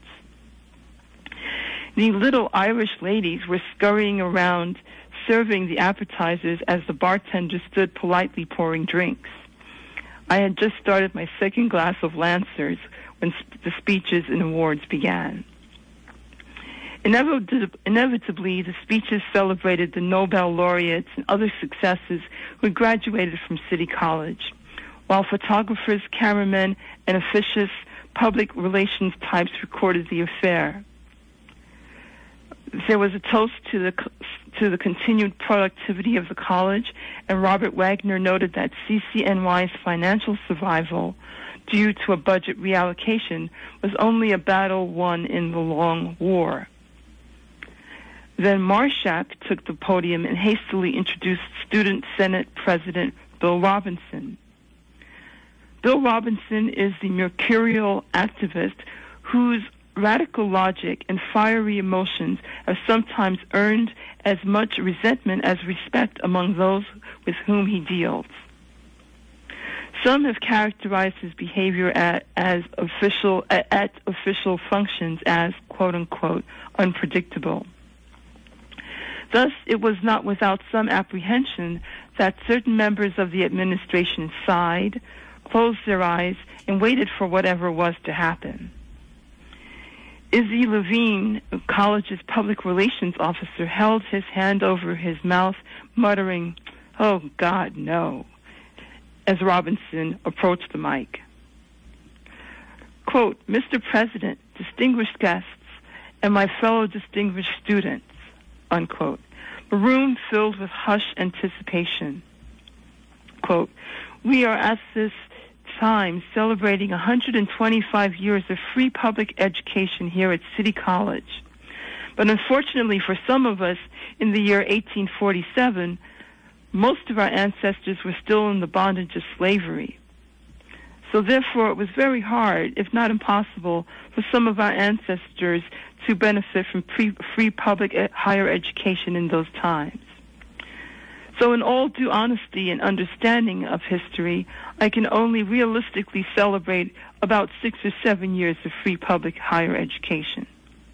The little Irish ladies were scurrying around serving the appetizers as the bartender stood politely pouring drinks. I had just started my second glass of Lancers when sp- the speeches and awards began. Inevitably, inevitably, the speeches celebrated the Nobel laureates and other successes who had graduated from City College, while photographers, cameramen, and officious public relations types recorded the affair. There was a toast to the to the continued productivity of the college, and Robert Wagner noted that C C N Y's financial survival, due to a budget reallocation, was only a battle won in the long war. Then Marshak took the podium and hastily introduced Student Senate President Bill Robinson. Bill Robinson is the mercurial activist whose radical logic and fiery emotions have sometimes earned as much resentment as respect among those with whom he deals. Some have characterized his behavior at, as official at, at official functions as quote-unquote unpredictable. Thus, it was not without some apprehension that certain members of the administration sighed, closed their eyes, and waited for whatever was to happen. Izzy Levine, the college's public relations officer, held his hand over his mouth, muttering, "Oh, God, no," as Robinson approached the mic. Quote, "Mister President, distinguished guests, and my fellow distinguished students," unquote. A room filled with hushed anticipation. Quote, "We are at this time celebrating one hundred twenty-five years of free public education here at City College. But unfortunately for some of us, in the year eighteen forty-seven, most of our ancestors were still in the bondage of slavery. So therefore it was very hard, if not impossible, for some of our ancestors to benefit from pre- free public ed- higher education in those times. So in all due honesty and understanding of history, I can only realistically celebrate about six or seven years of free public higher education."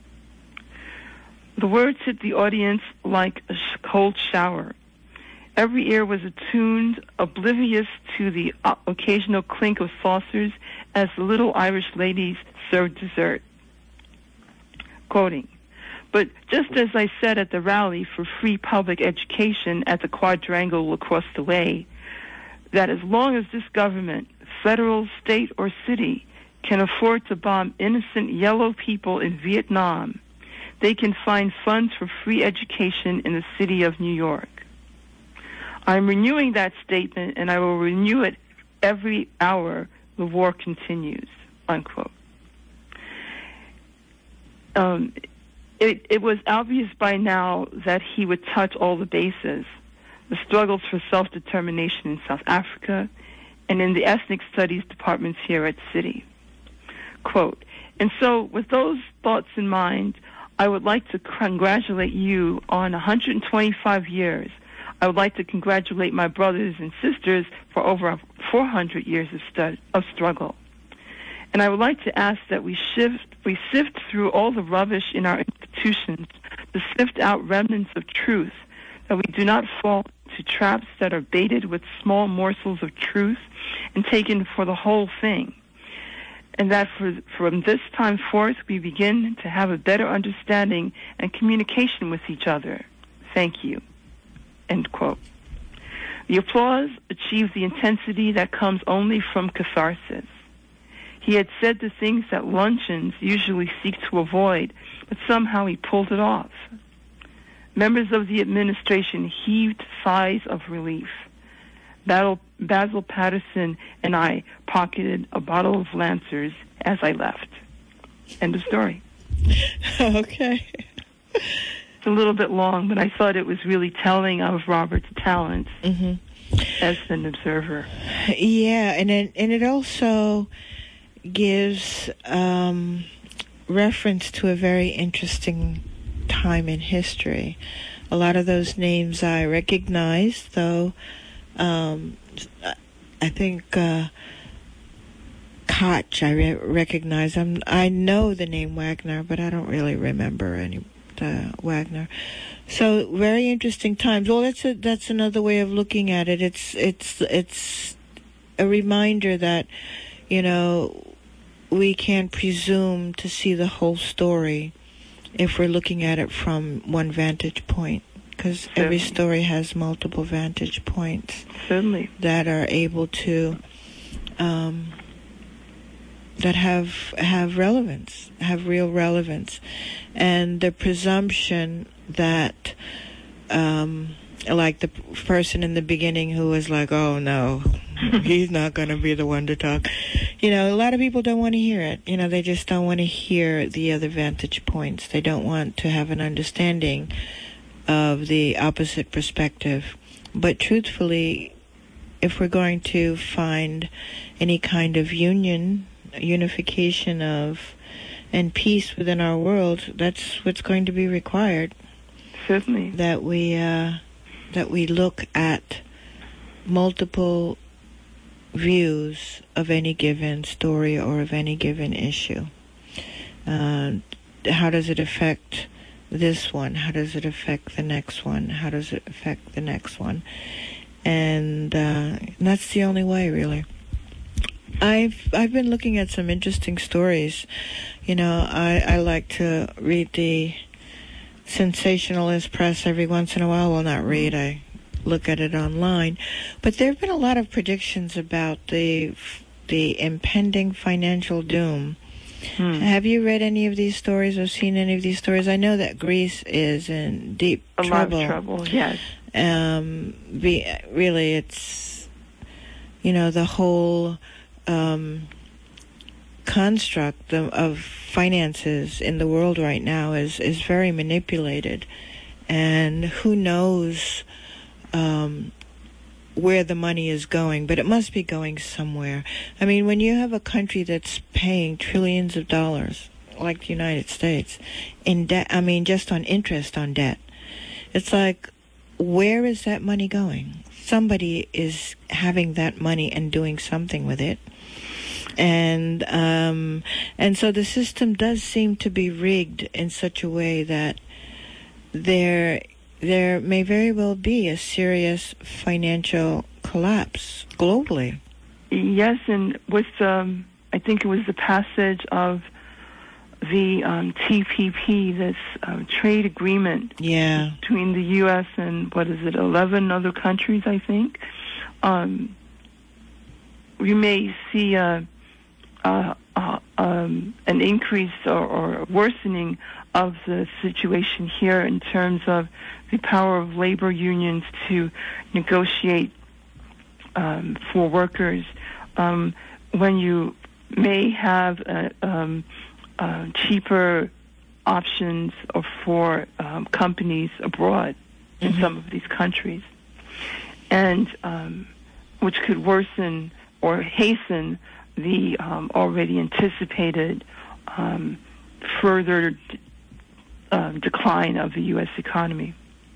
The words hit the audience like a sh- cold shower. Every ear was attuned, oblivious to the uh, occasional clink of saucers as the little Irish ladies served dessert. Quoting, "But just as I said at the rally for free public education at the quadrangle across the way, that as long as this government, federal, state, or city, can afford to bomb innocent yellow people in Vietnam, they can find funds for free education in the city of New York. I'm renewing that statement, and I will renew it every hour the war continues," unquote. Um, it, it was obvious by now that he would touch all the bases, the struggles for self-determination in South Africa and in the ethnic studies departments here at City. Quote, "And so with those thoughts in mind, I would like to congratulate you on one hundred twenty-five years. I would like to congratulate my brothers and sisters for over four hundred years of, stud- of struggle. And I would like to ask that we shift, we sift through all the rubbish in our institutions to sift out remnants of truth, that we do not fall into traps that are baited with small morsels of truth and taken for the whole thing. And that for, from this time forth, we begin to have a better understanding and communication with each other. Thank you." End quote. The applause achieved the intensity that comes only from catharsis. He had said the things that luncheons usually seek to avoid, but somehow he pulled it off. Members of the administration heaved sighs of relief. Basil, Basil Patterson and I pocketed a bottle of Lancers as I left. End of story.
Okay.
a little bit long, but I thought it was really telling of Robert's talents
Mm-hmm.
as an observer.
Yeah, and it, and it also gives um, reference to a very interesting time in history. A lot of those names I recognize, though um, I think uh, Koch I re- recognize. I'm, I know the name Wagner, but I don't really remember any uh, Wagner. So very interesting times. Well, that's a, that's another way of looking at it. It's it's it's a reminder that, you know, we can't presume to see the whole story if we're looking at it from one vantage point, because every story has multiple vantage points.
Certainly. That
are able to, um, that have have relevance, have real relevance, and the presumption that, um, like the person in the beginning who was like, "Oh no, he's not going to be the one to talk." You know, a lot of people don't want to hear it. You know, they just don't want to hear the other vantage points. They don't want to have an understanding of the opposite perspective. But truthfully, if we're going to find any kind of union, unification of, and peace within our world, that's what's going to be required.
Certainly.
That we, uh, that we look at multiple views of any given story or of any given issue. Uh, how does it affect this one? How does it affect the next one? How does it affect the next one? And, uh, and that's the only way, really. I've I've been looking at some interesting stories. You know, I, I like to read the sensationalist press every once in a while. Well, not read, I look at it online. But there have been a lot of predictions about the the impending financial doom. Hmm. Have you read any of these stories or seen any of these stories? I know that Greece is in deep
a
trouble.
A lot of trouble, yes.
Um, be, really, it's, you know, the whole um, construct of, of finances in the world right now is, is very manipulated. And who knows um, where the money is going, but it must be going somewhere. I mean, when you have a country that's paying trillions of dollars, like the United States, in debt, I mean, just on interest on debt, it's like, where is that money going? Somebody is having that money and doing something with it. And um, and so the system does seem to be rigged in such a way that there there may very well be a serious financial collapse globally.
Yes, and with um, I think it was the passage of the um, T P P, this uh, trade agreement
yeah.
between the U S and, what is it, eleven other countries, I think. Um, we may see a, a, a, um, an increase or, or worsening of the situation here in terms of the power of labor unions to negotiate um, for workers. Um, when you may have a, um, Uh, cheaper options for um, companies abroad in mm-hmm. some of these countries, and um, which could worsen or hasten the um, already anticipated um, further d- uh, decline of the U S economy.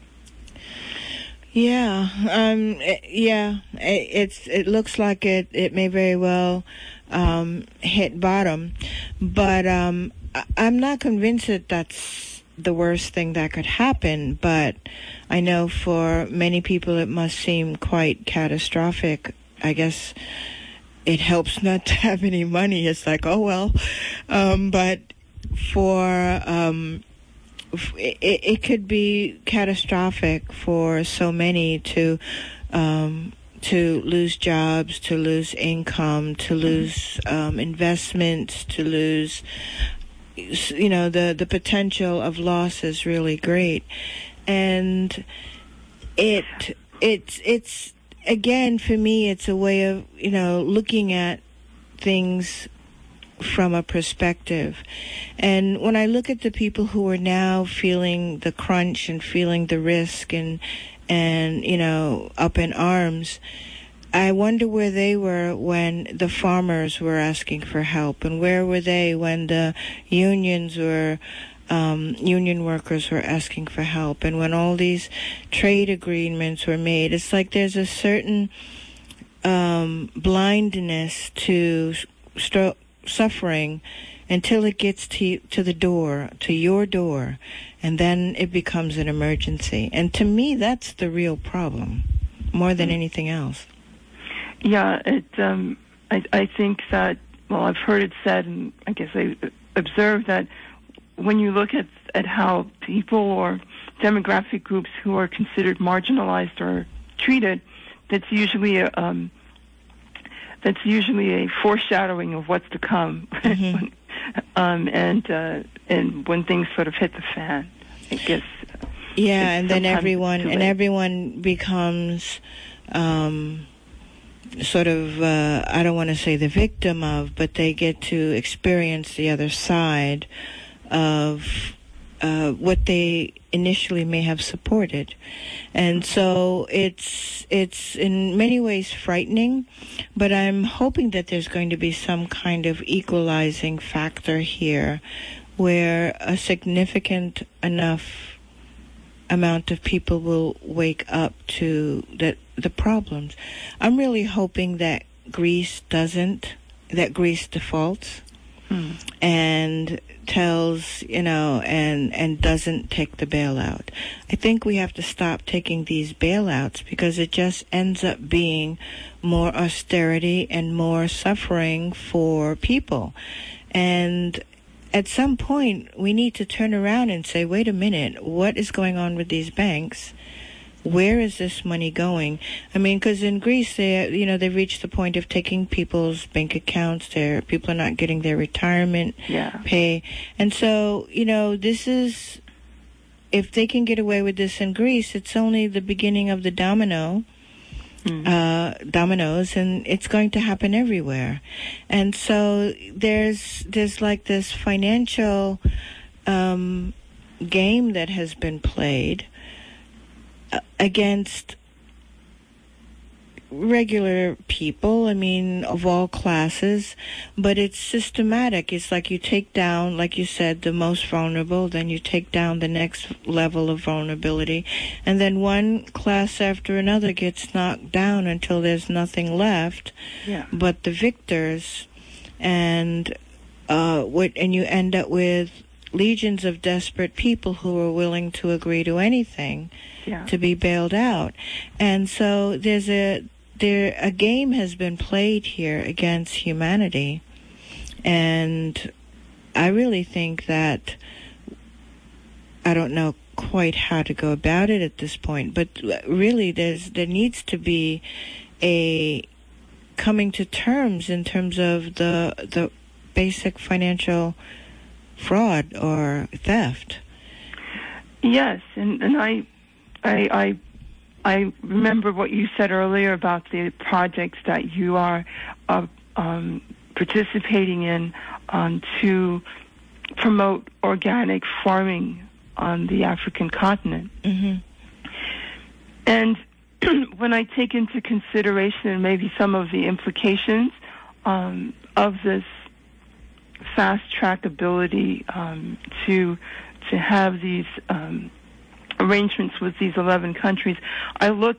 Yeah, um, yeah, it, it's it looks like it, it may very well um, hit bottom, but um, I, I'm not convinced that that's the worst thing that could happen. But I know for many people it must seem quite catastrophic. I guess it helps not to have any money. It's like, oh well, um, but for um, It, it could be catastrophic for so many to um, to lose jobs, to lose income, to lose um, investments, to lose, you know, the, the potential of loss is really great. And it it's it's again, for me, it's a way of, you know, looking at things from a perspective. And when I look at the people who are now feeling the crunch and feeling the risk and, and you know, up in arms, I wonder where they were when the farmers were asking for help, and where were they when the unions were, um, union workers were asking for help, and when all these trade agreements were made. It's like there's a certain um, blindness to st- suffering until it gets to to the door, to your door, and then it becomes an emergency. And to me, that's the real problem, more than anything else.
Yeah, it. Um, I, I think that. Well, I've heard it said, and I guess I observed that when you look at at how people or demographic groups who are considered marginalized are treated, that's usually a um, that's usually a foreshadowing of what's to come. Mm-hmm. um, and uh, and when things sort of hit the fan, I guess.
Yeah, and then everyone and everyone becomes. Um, sort of, uh, I don't want to say the victim of, but they get to experience the other side of uh, what they initially may have supported. And so it's it's in many ways frightening, but I'm hoping that there's going to be some kind of equalizing factor here where a significant enough amount of people will wake up to that the problems. I'm really hoping that Greece doesn't, that Greece defaults hmm. and tells, you know, and, and doesn't take the bailout. I think we have to stop taking these bailouts because it just ends up being more austerity and more suffering for people. And at some point, we need to turn around and say, wait a minute, what is going on with these banks? Where is this money going? I mean, because in Greece, they, you know, they've reached the point of taking people's bank accounts. Their people are not getting their retirement
yeah.
pay. And so, you know, this is, if they can get away with this in Greece, it's only the beginning of the domino. Mm. Uh, dominoes, and it's going to happen everywhere. And so there's there's like this financial um, game that has been played uh, against regular people, I mean, of all classes, but it's systematic. It's like you take down, like you said, the most vulnerable, then you take down the next level of vulnerability, and then one class after another gets knocked down until there's nothing left
yeah.
but the victors, and uh, what, and you end up with legions of desperate people who are willing to agree to anything
yeah.
to be bailed out. And so there's a There, a game has been played here against humanity, and I really think that I don't know quite how to go about it at this point, but really there's there needs to be a coming to terms in terms of the the basic financial fraud or theft.
Yes, and, and I, I, I I remember what you said earlier about the projects that you are uh, um, participating in um, to promote organic farming on the African continent.
Mm-hmm.
And when I take into consideration maybe some of the implications um, of this fast-track ability um, to to have these um, arrangements with these eleven countries, I look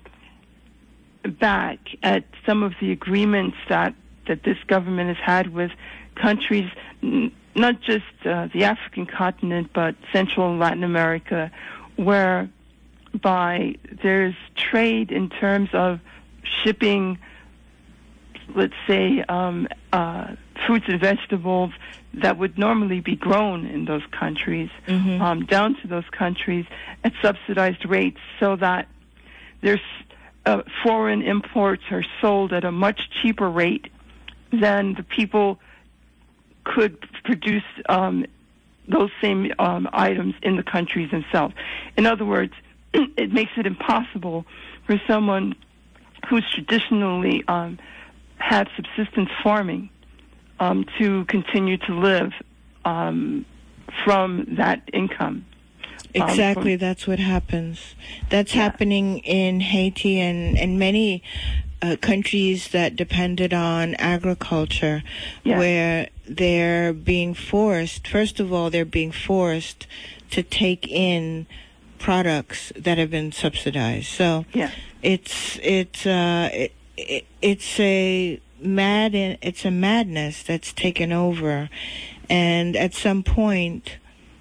back at some of the agreements that, that this government has had with countries, n- not just uh, the African continent, but Central and Latin America, whereby there's trade in terms of shipping, let's say, um, uh, fruits and vegetables that would normally be grown in those countries,
mm-hmm.
um, down to those countries at subsidized rates, so that there's uh, foreign imports are sold at a much cheaper rate than the people could produce um, those same um, items in the countries themselves. In other words, it makes it impossible for someone who's traditionally um, had subsistence farming um, to continue to live um, from that income.
Exactly,
um, from,
that's what happens. That's
yeah.
happening in Haiti and, and many uh, countries that depended on agriculture,
yeah.
where they're being forced, first of all, they're being forced to take in products that have been subsidized. So
yeah.
it's it's uh, it, it, it's a mad it's a madness that's taken over, and at some point,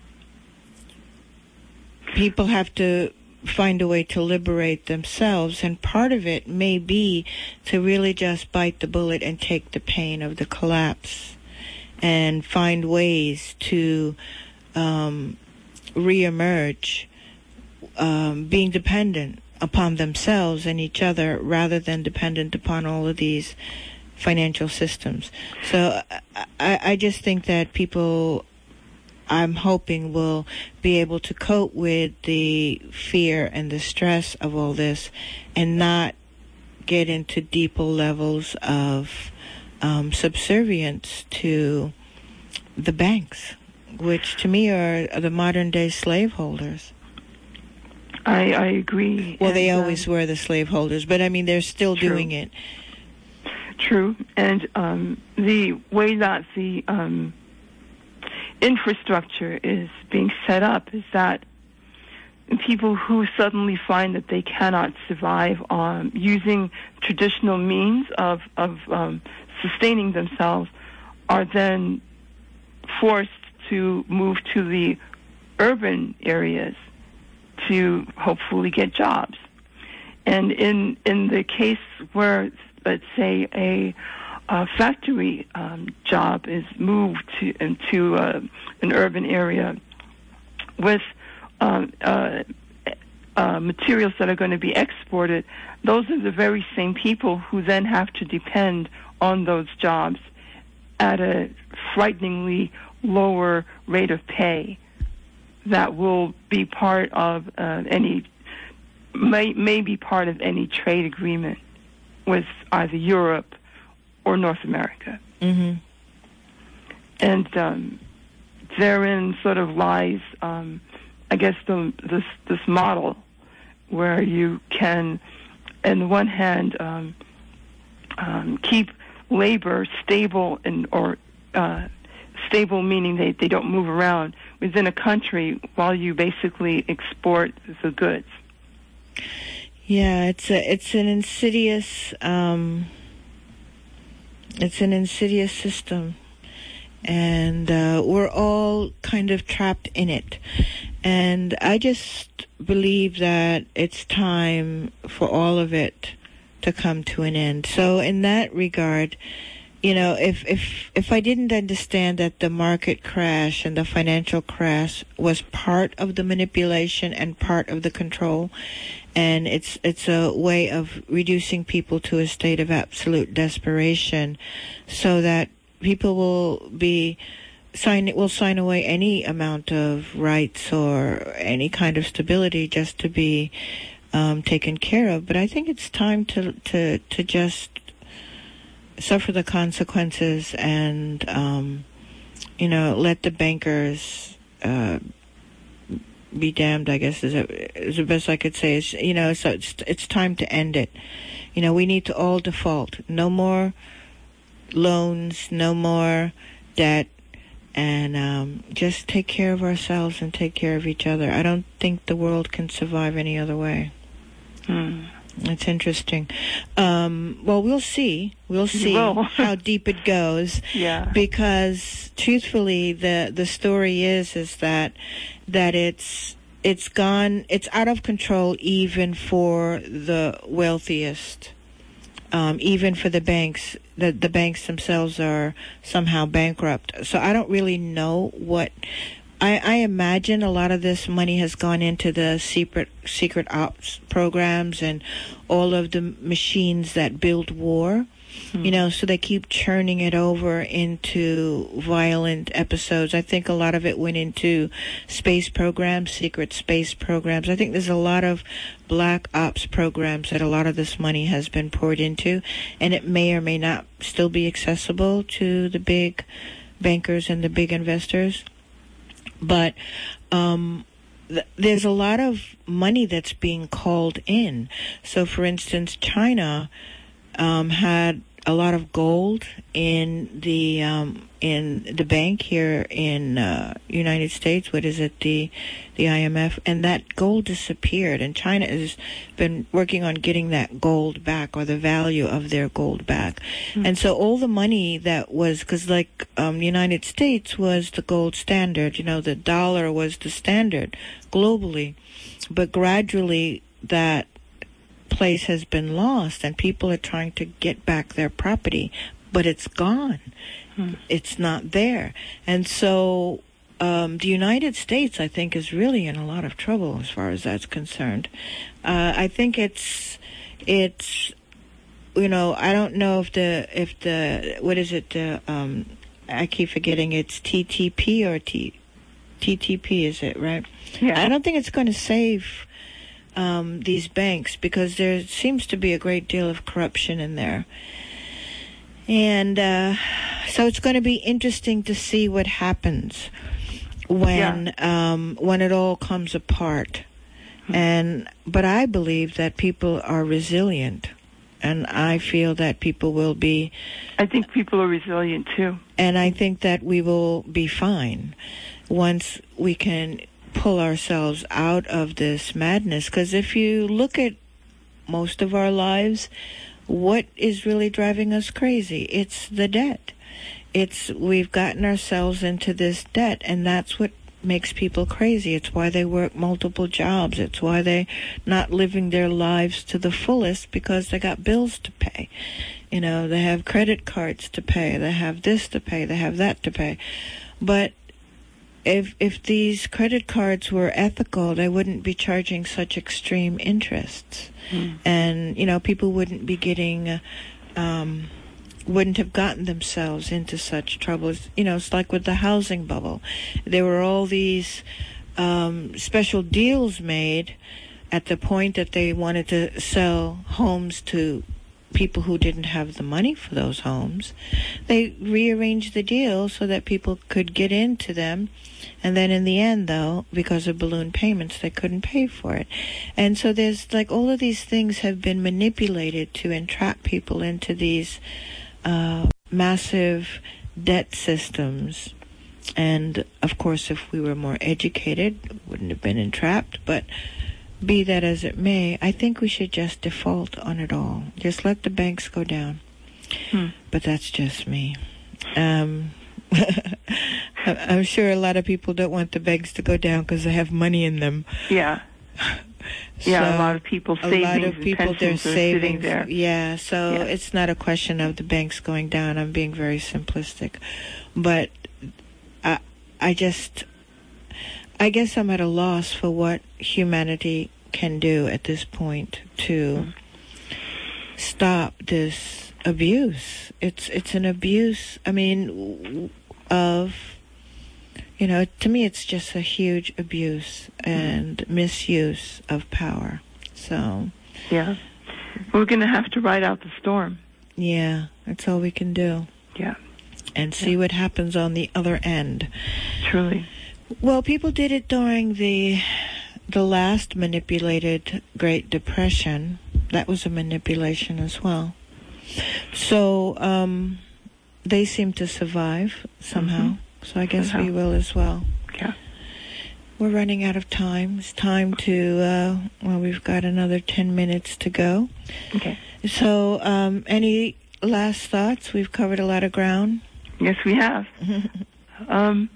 people have to find a way to liberate themselves, and part of it may be to really just bite the bullet and take the pain of the collapse and find ways to um, reemerge, um, being dependent upon themselves and each other rather than dependent upon all of these financial systems. So I, I just think that people, I'm hoping, will be able to cope with the fear and the stress of all this and not get into deeper levels of um, subservience to the banks, which to me are, are the modern day slaveholders.
I, I agree.
Well,
and,
they always
um,
were the slaveholders, but I mean, they're still
true.
doing it.
True. And um, the way that the um, infrastructure is being set up is that people who suddenly find that they cannot survive on using traditional means of, of um, sustaining themselves are then forced to move to the urban areas to hopefully get jobs. And in in the case where, let's say, a, a factory um, job is moved to into uh, an urban area with um, uh, uh, materials that are going to be exported, those are the very same people who then have to depend on those jobs at a frighteningly lower rate of pay that will be part of uh, any, may, may be part of any trade agreement with either Europe or North America.
Mm-hmm.
And um, therein sort of lies, um, I guess, the, this this model where you can, on the one hand, um, um, keep labor stable and or uh, stable, meaning they, they don't move around within a country while you basically export the goods.
Yeah, it's a it's an insidious um, it's an insidious system, and uh, we're all kind of trapped in it. And I just believe that it's time for all of it to come to an end. So in that regard, you know, if if if I didn't understand that the market crash and the financial crash was part of the manipulation and part of the control, and it's it's a way of reducing people to a state of absolute desperation, so that people will be sign will sign away any amount of rights or any kind of stability just to be um, taken care of. But I think it's time to to to just suffer the consequences and, um, you know, let the bankers uh, be damned, I guess, is, a, is the best I could say. It's, you know, so it's, it's time to end it. You know, we need to all default. No more loans, no more debt, and um, just take care of ourselves and take care of each other. I don't think the world can survive any other way.
Hmm.
It's interesting. Um, well, we'll see. We'll see
Well.
how deep it goes.
Yeah.
Because truthfully, the the story is is that that it's it's gone. It's out of control even for the wealthiest. Um, even for the banks, the the banks themselves are somehow bankrupt. So I don't really know what. I, I imagine a lot of this money has gone into the secret secret ops programs and all of the machines that build war. Mm. You know, so they keep churning it over into violent episodes. I think a lot of it went into space programs, secret space programs. I think there's a lot of black ops programs that a lot of this money has been poured into, and it may or may not still be accessible to the big bankers and the big investors. But um, th- there's a lot of money that's being called in. So, for instance, China um, had a lot of gold in the um, in the bank here in uh, United States. What is it? The the I M F, and that gold disappeared. And China has been working on getting that gold back, or the value of their gold back. Mm-hmm. And so all the money that was, because like um, the United States was the gold standard. You know, the dollar was the standard globally, but gradually that place has been lost, and people are trying to get back their property, but it's gone. Hmm. It's not there. And so um, the United States, I think, is really in a lot of trouble as far as that's concerned. Uh, I think it's it's you know, I don't know if the if the what is it? Uh, um, I keep forgetting. It's T T P or T T T P, is it right? Yeah. I don't think it's going to save Um, these banks, because there seems to be a great deal of corruption in there. And uh, so it's going to be interesting to see what happens when yeah. um, when it all comes apart. Mm-hmm. And but I believe that people are resilient, and I feel that people will be.
I think people are resilient too.
And I think that we will be fine once we can pull ourselves out of this madness. Because if you look at most of our lives, what is really driving us crazy? It's the debt. It's we've gotten ourselves into this debt, and that's what makes people crazy. It's why they work multiple jobs. It's why they're not living their lives to the fullest, because they got bills to pay. You know, they have credit cards to pay. They have this to pay. They have that to pay. But If if these credit cards were ethical, they wouldn't be charging such extreme interests, mm. and you know people wouldn't be getting, um, wouldn't have gotten themselves into such troubles. You know, it's like with the housing bubble. There were all these um, special deals made at the point that they wanted to sell homes to people who didn't have the money for those homes. They rearranged the deal so that people could get into them. And then in the end, though, because of balloon payments, they couldn't pay for it. And so there's like all of these things have been manipulated to entrap people into these uh, massive debt systems. And of course, if we were more educated, wouldn't have been entrapped. But be that as it may, I think we should just default on it all. Just let the banks go down. Hmm. But that's just me. Um, I'm sure a lot of people don't want the banks to go down because they have money in them.
Yeah.
So
yeah, a lot of people savings
a lot of people,
their
savings are
sitting there.
Yeah, so yeah. It's not a question of the banks going down. I'm being very simplistic. But I, I just... I guess I'm at a loss for what humanity can do at this point to mm. stop this abuse. It's it's an abuse, I mean, of, you know, to me it's just a huge abuse and mm. misuse of power. So,
yeah. We're going to have to ride out the storm.
Yeah, that's all we can do.
Yeah.
And see
yeah.
what happens on the other end.
Truly.
Well, people did it during the the last manipulated Great Depression. That was a manipulation as well. So um, they seem to survive somehow. Mm-hmm. So I guess somehow. we will as well.
Yeah.
We're running out of time. It's time to, uh, well, we've got another ten minutes to go.
Okay.
So um, any last thoughts? We've covered a lot of ground.
Yes, we have. um.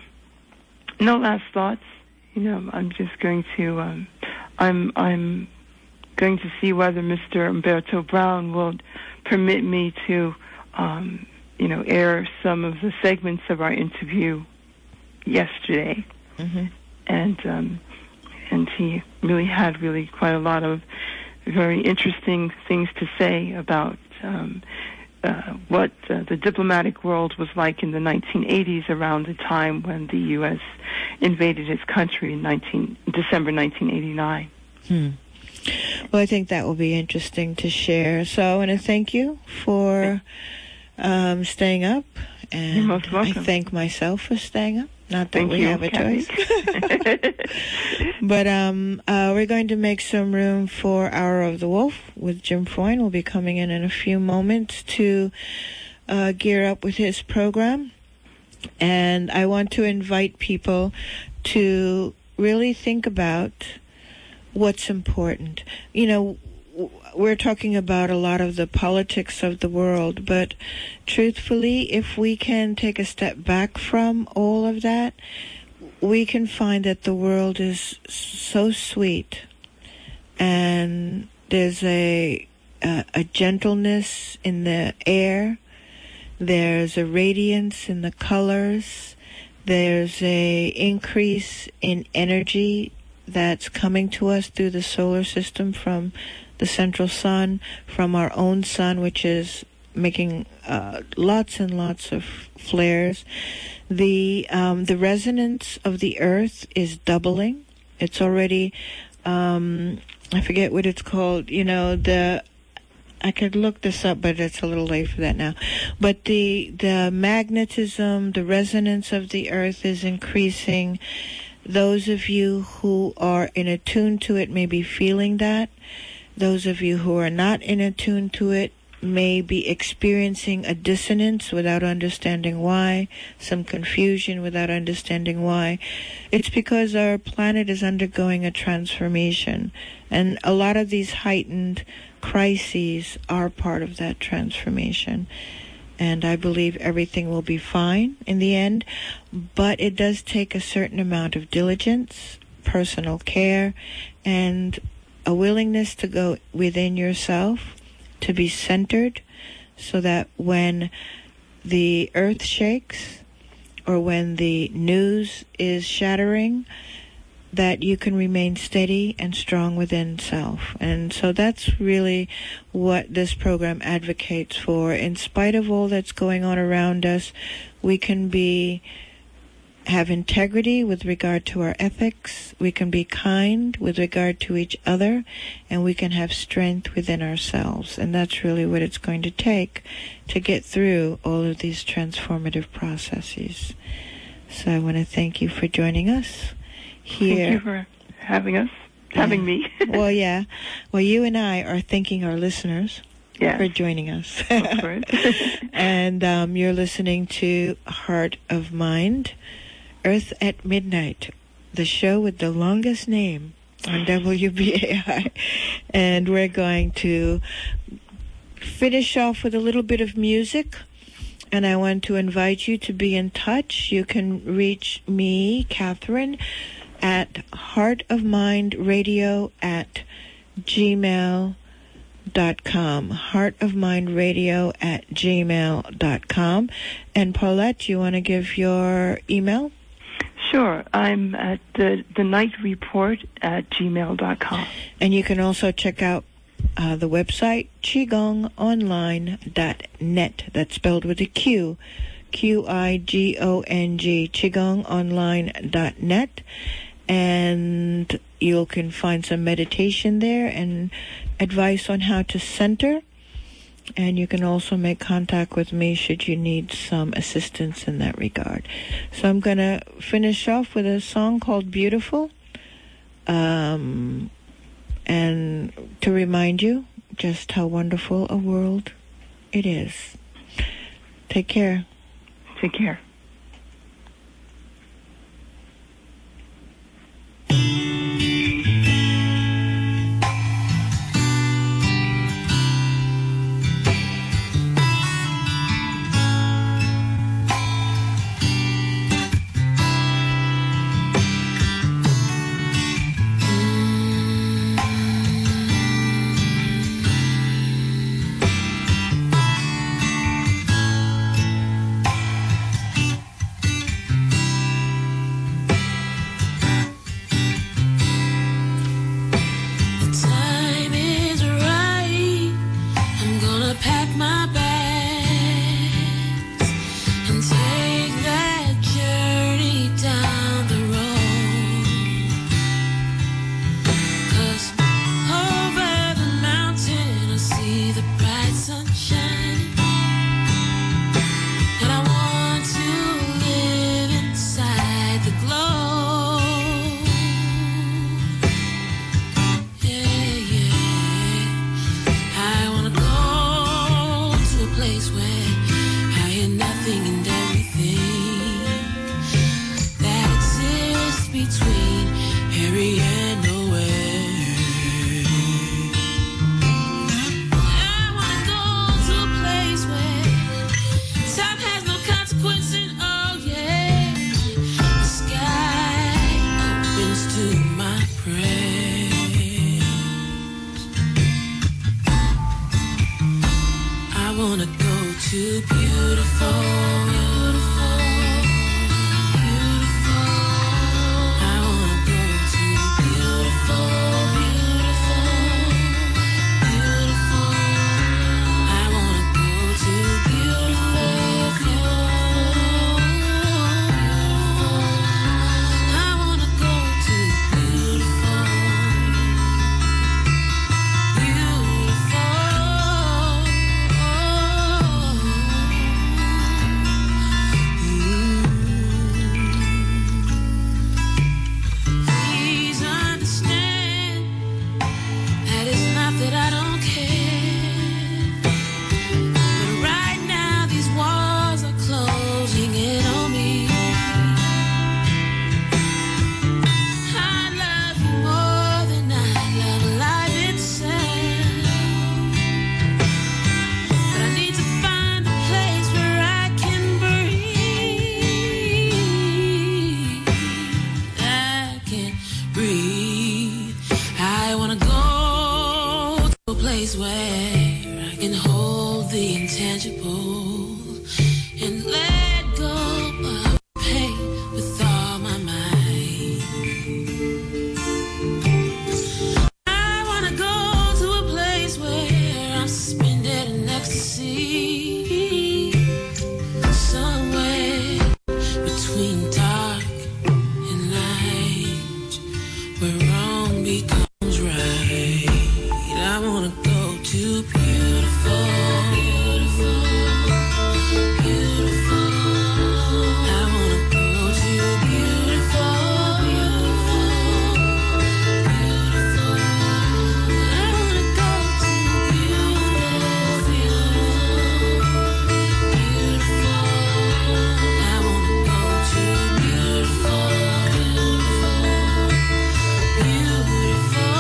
No last thoughts. You know, I'm just going to. Um, I'm. I'm going to see whether Mister Umberto Brown will permit me to, um, you know, air some of the segments of our interview yesterday, mm-hmm. and um, and he really had really quite a lot of very interesting things to say about um, uh, what uh, the diplomatic world was like in the nineteen eighties, around the time when the U S invaded its country in nineteen December nineteen eighty-nine.
Hmm. Well, I think that will be interesting to share. So I want to thank you for um, staying up, and
You're most welcome.
I thank myself for staying up. Not that
Thank
we
you,
have a
Kathy.
choice. But um, uh, we're going to make some room for Hour of the Wolf with Jim Freund. Will be coming in in a few moments to uh, gear up with his program. And I want to invite people to really think about what's important. You know, we're talking about a lot of the politics of the world, but truthfully, if we can take a step back from all of that, we can find that the world is so sweet, and there's a a, a gentleness in the air, there's a radiance in the colors, there's a increase in energy that's coming to us through the solar system from the central sun, from our own sun, which is making uh, lots and lots of flares. The um, the resonance of the earth is doubling. It's already, um, I forget what it's called, you know, the, I could look this up, but it's a little late for that now. But the the magnetism, the resonance of the earth is increasing. Those of you who are in attune to it may be feeling that. Those of you who are not in attune to it may be experiencing a dissonance without understanding why, some confusion without understanding why. It's because our planet is undergoing a transformation, and a lot of these heightened crises are part of that transformation. And I believe everything will be fine in the end, but it does take a certain amount of diligence, personal care, and a willingness to go within yourself, to be centered, so that when the earth shakes or when the news is shattering, that you can remain steady and strong within self. And so that's really what this program advocates for. In spite of all that's going on around us, we can be have integrity with regard to our ethics, we can be kind with regard to each other, and we can have strength within ourselves. And that's really what it's going to take to get through all of these transformative processes. So I want to thank you for joining us here.
Thank you for having us, having
yeah.
me.
Well, yeah. Well, you and I are thanking our listeners
yes.
for joining us.
Of course.
And um, you're listening to Heart of Mind, Earth at Midnight, the show with the longest name on W B A I. And we're going to finish off with a little bit of music. And I want to invite you to be in touch. You can reach me, Catherine, at heartofmindradio at gmail dot com. heartofmindradio at gmail dot com. And Paulette, you want to give your email?
Sure. I'm at the, the night report at gmail dot com.
And you can also check out uh, the website, qigong online dot net. That's spelled with a Q. Q I G O N G, qigong online dot net. And you can find some meditation there and advice on how to center. And you can also make contact with me should you need some assistance in that regard. So I'm going to finish off with a song called Beautiful. Um, and to remind you just how wonderful a world it is. Take care.
Take care.
place where I can hold the intangible and let go of pain with all my might. I wanna go to a place where I'm suspended in ecstasy, somewhere between dark and light, where wrong becomes right. I wanna go to beautiful, beautiful, beautiful. I wanna go to beautiful, beautiful, beautiful. I wanna go to beautiful, beautiful, beautiful. I wanna go to beautiful, beautiful, beautiful.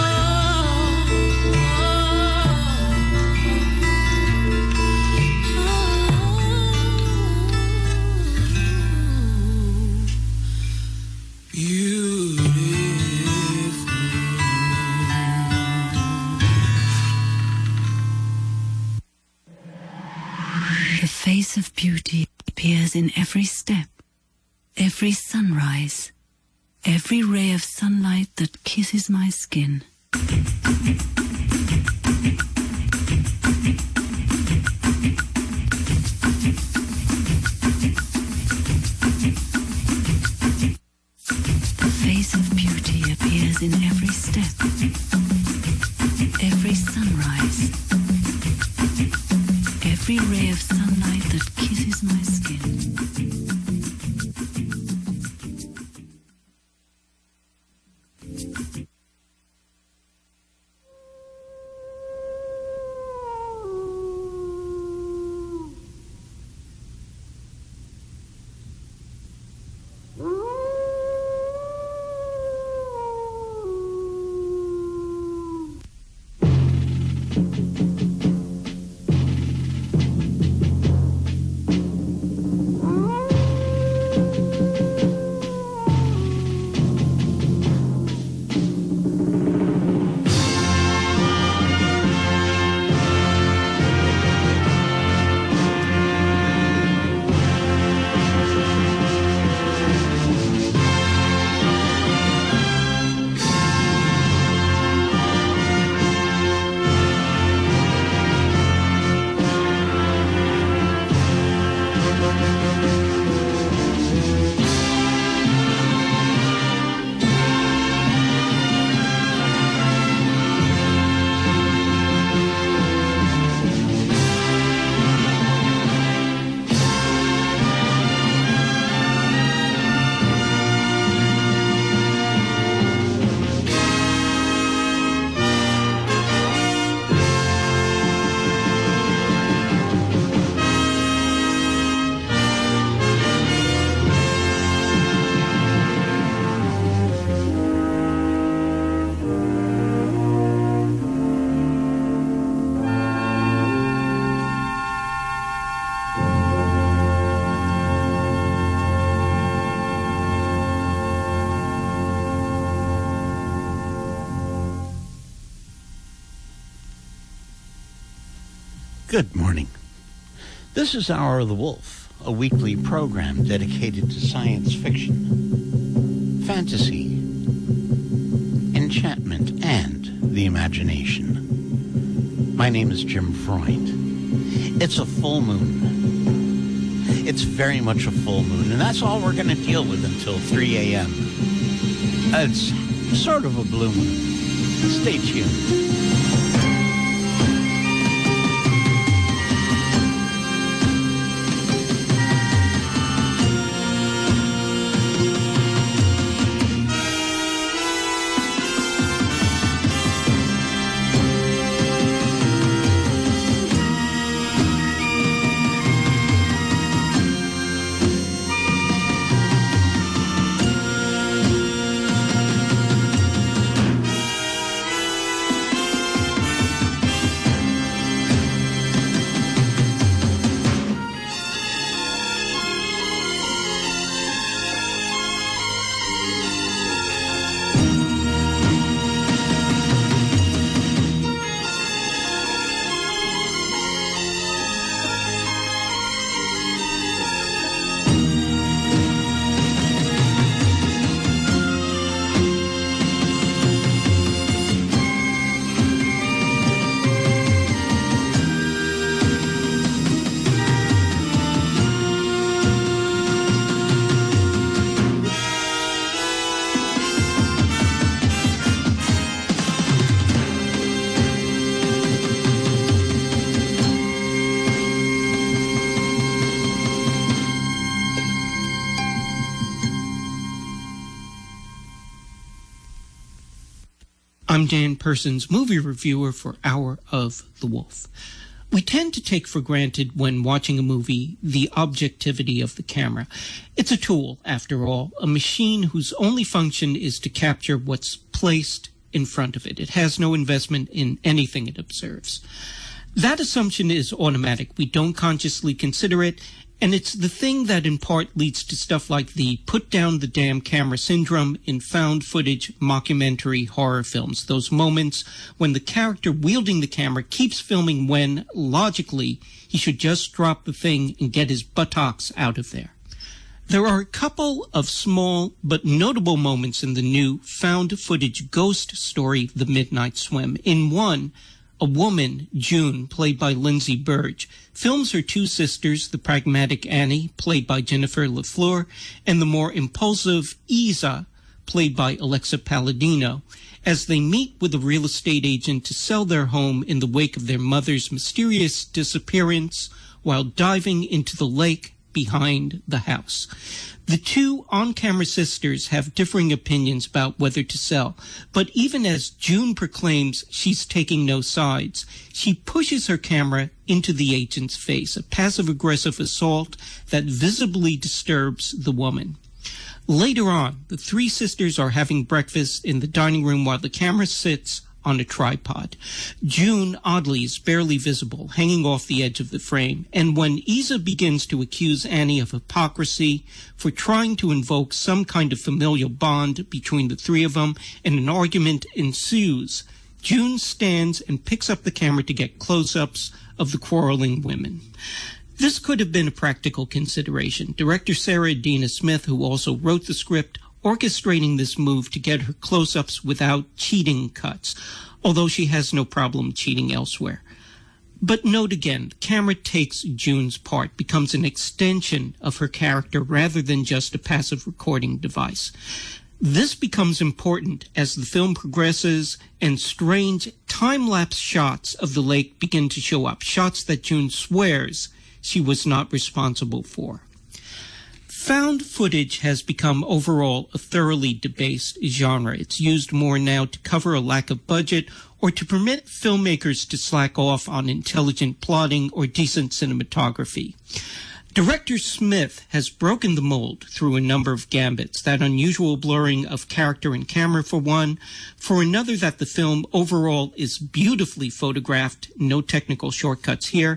The face of beauty appears in every step, every sunrise, every ray of sunlight that kisses my skin. The face of beauty appears in every step, every sunrise, every ray of sunlight that kisses my skin.
Good morning. This is Hour of the Wolf, a weekly program dedicated to science fiction, fantasy, enchantment, and the imagination. My name is Jim Freund. It's a full moon. It's very much a full moon, and that's all we're going to deal with until three a.m. It's sort of a blue moon. Stay tuned.
I'm Dan Persons, movie reviewer for Hour of the Wolf. We tend to take for granted when watching a movie the objectivity of the camera. It's a tool, after all, a machine whose only function is to capture what's placed in front of it. It has no investment in anything it observes. That assumption is automatic. We don't consciously consider it, and it's the thing that in part leads to stuff like the put down the damn camera syndrome in found footage mockumentary horror films. Those moments when the character wielding the camera keeps filming when, logically, he should just drop the thing and get his buttocks out of there. There are a couple of small but notable moments in the new found footage ghost story, The Midnight Swim. In one, a woman, June, played by Lindsay Burge, films her two sisters, the pragmatic Annie, played by Jennifer LaFleur, and the more impulsive Isa, played by Alexa Palladino, as they meet with a real estate agent to sell their home in the wake of their mother's mysterious disappearance while diving into the lake behind the house. The two on-camera sisters have differing opinions about whether to sell, but even as June proclaims she's taking no sides, she pushes her camera into the agent's face, a passive-aggressive assault that visibly disturbs the woman. Later on, the three sisters are having breakfast in the dining room while the camera sits on a tripod. June, oddly, is barely visible, hanging off the edge of the frame, and when Isa begins to accuse Annie of hypocrisy for trying to invoke some kind of familial bond between the three of them, and an argument ensues, June stands and picks up the camera to get close-ups of the quarreling women. This could have been a practical consideration. Director Sarah Adina Smith, who also wrote the script, orchestrating this move to get her close-ups without cheating cuts, although she has no problem cheating elsewhere. But note again, the camera takes June's part, becomes an extension of her character rather than just a passive recording device. This becomes important as the film progresses and strange time-lapse shots of the lake begin to show up, shots that June swears she was not responsible for. Found footage has become overall a thoroughly debased genre. It's used more now to cover a lack of budget or to permit filmmakers to slack off on intelligent plotting or decent cinematography. Director Smith has broken the mold through a number of gambits, that unusual blurring of character and camera for one, for another that the film overall is beautifully photographed, no technical shortcuts here,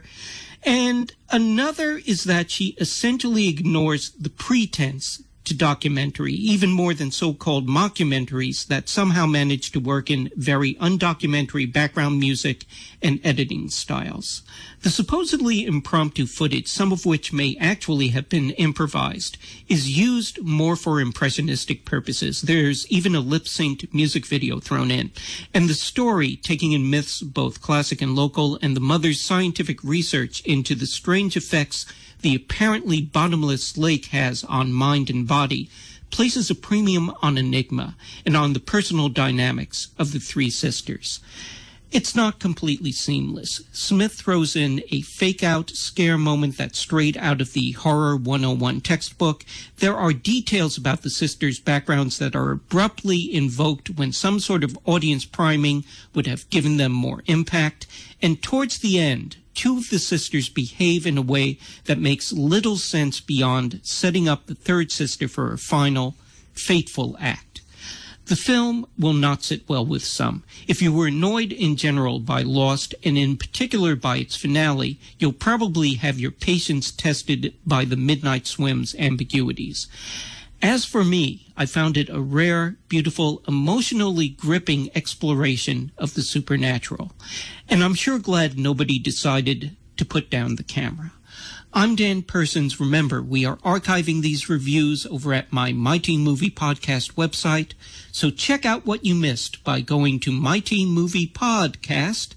and another is that she essentially ignores the pretense to documentary, even more than so-called mockumentaries that somehow manage to work in very undocumentary background music and editing styles. The supposedly impromptu footage, some of which may actually have been improvised, is used more for impressionistic purposes. There's even a lip-synced music video thrown in. And the story, taking in myths both classic and local, and the mother's scientific research into the strange effects the apparently bottomless lake has on mind and body, places a premium on enigma and on the personal dynamics of the three sisters. It's not completely seamless. Smith throws in a fake-out scare moment that's straight out of the Horror one oh one textbook. There are details about the sisters' backgrounds that are abruptly invoked when some sort of audience priming would have given them more impact. And towards the end, two of the sisters behave in a way that makes little sense beyond setting up the third sister for a final, fateful act. The film will not sit well with some. If you were annoyed in general by Lost, and in particular by its finale, you'll probably have your patience tested by The Midnight Swim's ambiguities. As for me, I found it a rare, beautiful, emotionally gripping exploration of the supernatural. And I'm sure glad nobody decided to put down the camera. I'm Dan Persons. Remember, we are archiving these reviews over at my Mighty Movie Podcast website, so check out what you missed by going to mighty movie podcast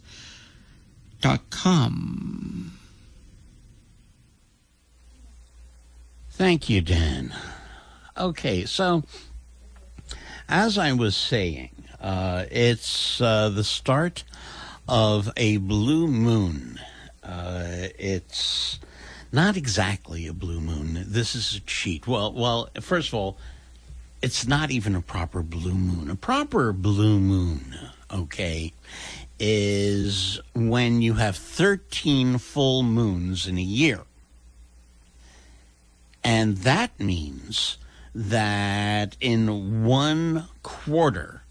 dot com.
Thank you, Dan. Okay, so as I was saying, uh, it's uh, the start of a blue moon. Uh, it's not exactly a blue moon. This is a cheat. Well, well, first of all, it's not even a proper blue moon. A proper blue moon okay, is when you have thirteen full moons in a year. And that means that in one quarter,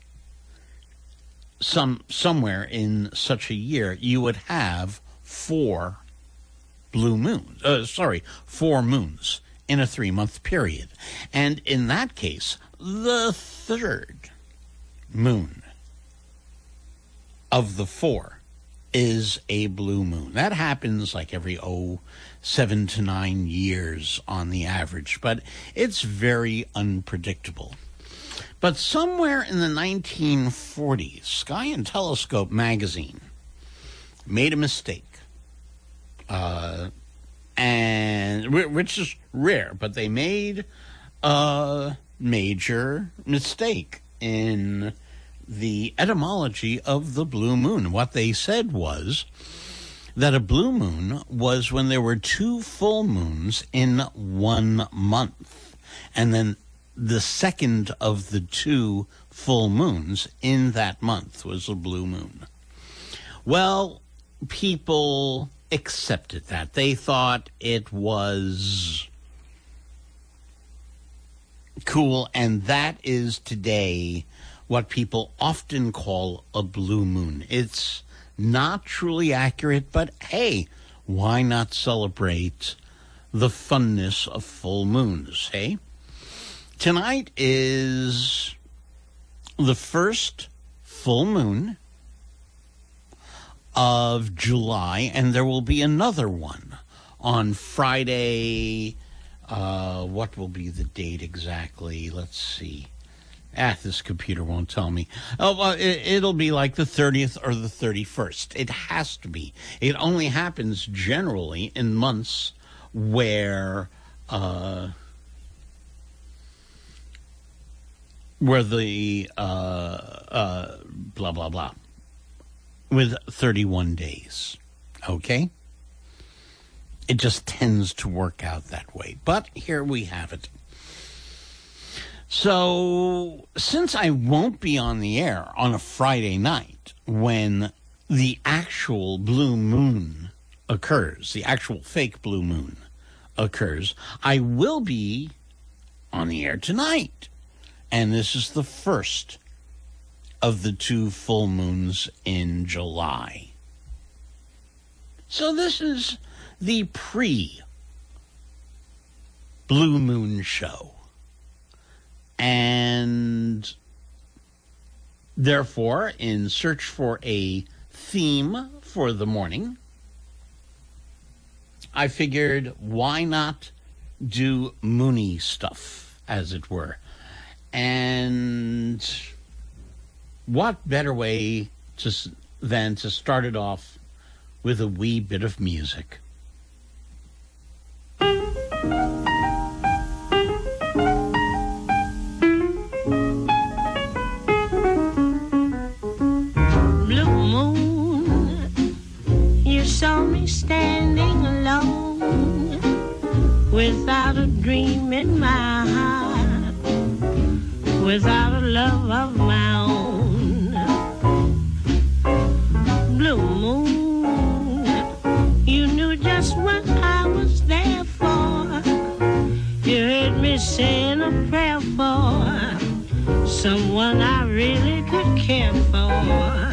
some somewhere in such a year, you would have four blue moons. Uh, sorry, four moons in a three-month period. And in that case, the third moon of the four is a blue moon. That happens like every, oh, seven to nine years on the average, but it's very unpredictable. But somewhere in the nineteen forties, Sky and Telescope magazine made a mistake, uh, and which is rare, but they made a major mistake in the etymology of the blue moon. What they said was that a blue moon was when there were two full moons in one month, and then the second of the two full moons in that month was a blue moon. Well, people accepted that. They thought it was cool, and that is today what people often call a blue moon. It's not truly accurate, but hey, why not celebrate the funness of full moons, hey? Tonight is the first full moon of July, and there will be another one on Friday. Uh, what will be the date exactly? Let's see. Ah, this computer won't tell me. Oh, well, it, it'll be like the thirtieth or the thirty-first. It has to be. It only happens generally in months where uh, where the uh, uh, blah, blah, blah, with thirty-one days. Okay? It just tends to work out that way. But here we have it. So, since I won't be on the air on a Friday night when the actual blue moon occurs, the actual fake blue moon occurs, I will be on the air tonight. And this is the first of the two full moons in July. So this is the pre-blue moon show. And therefore, in search for a theme for the morning, I figured why not do moony stuff, as it were. And what better way to, than to start it off with a wee bit of music.
Saw me standing alone without a dream in my heart, without a love of my own. Blue moon, you knew just what I was there for. You heard me saying a prayer for someone I really could care for.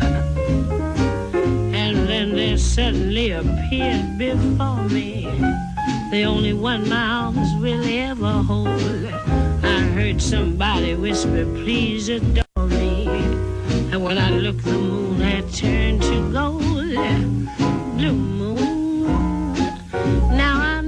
There suddenly appeared before me the only one my arms will ever hold. I heard somebody whisper, please adore me. And when I looked, the moon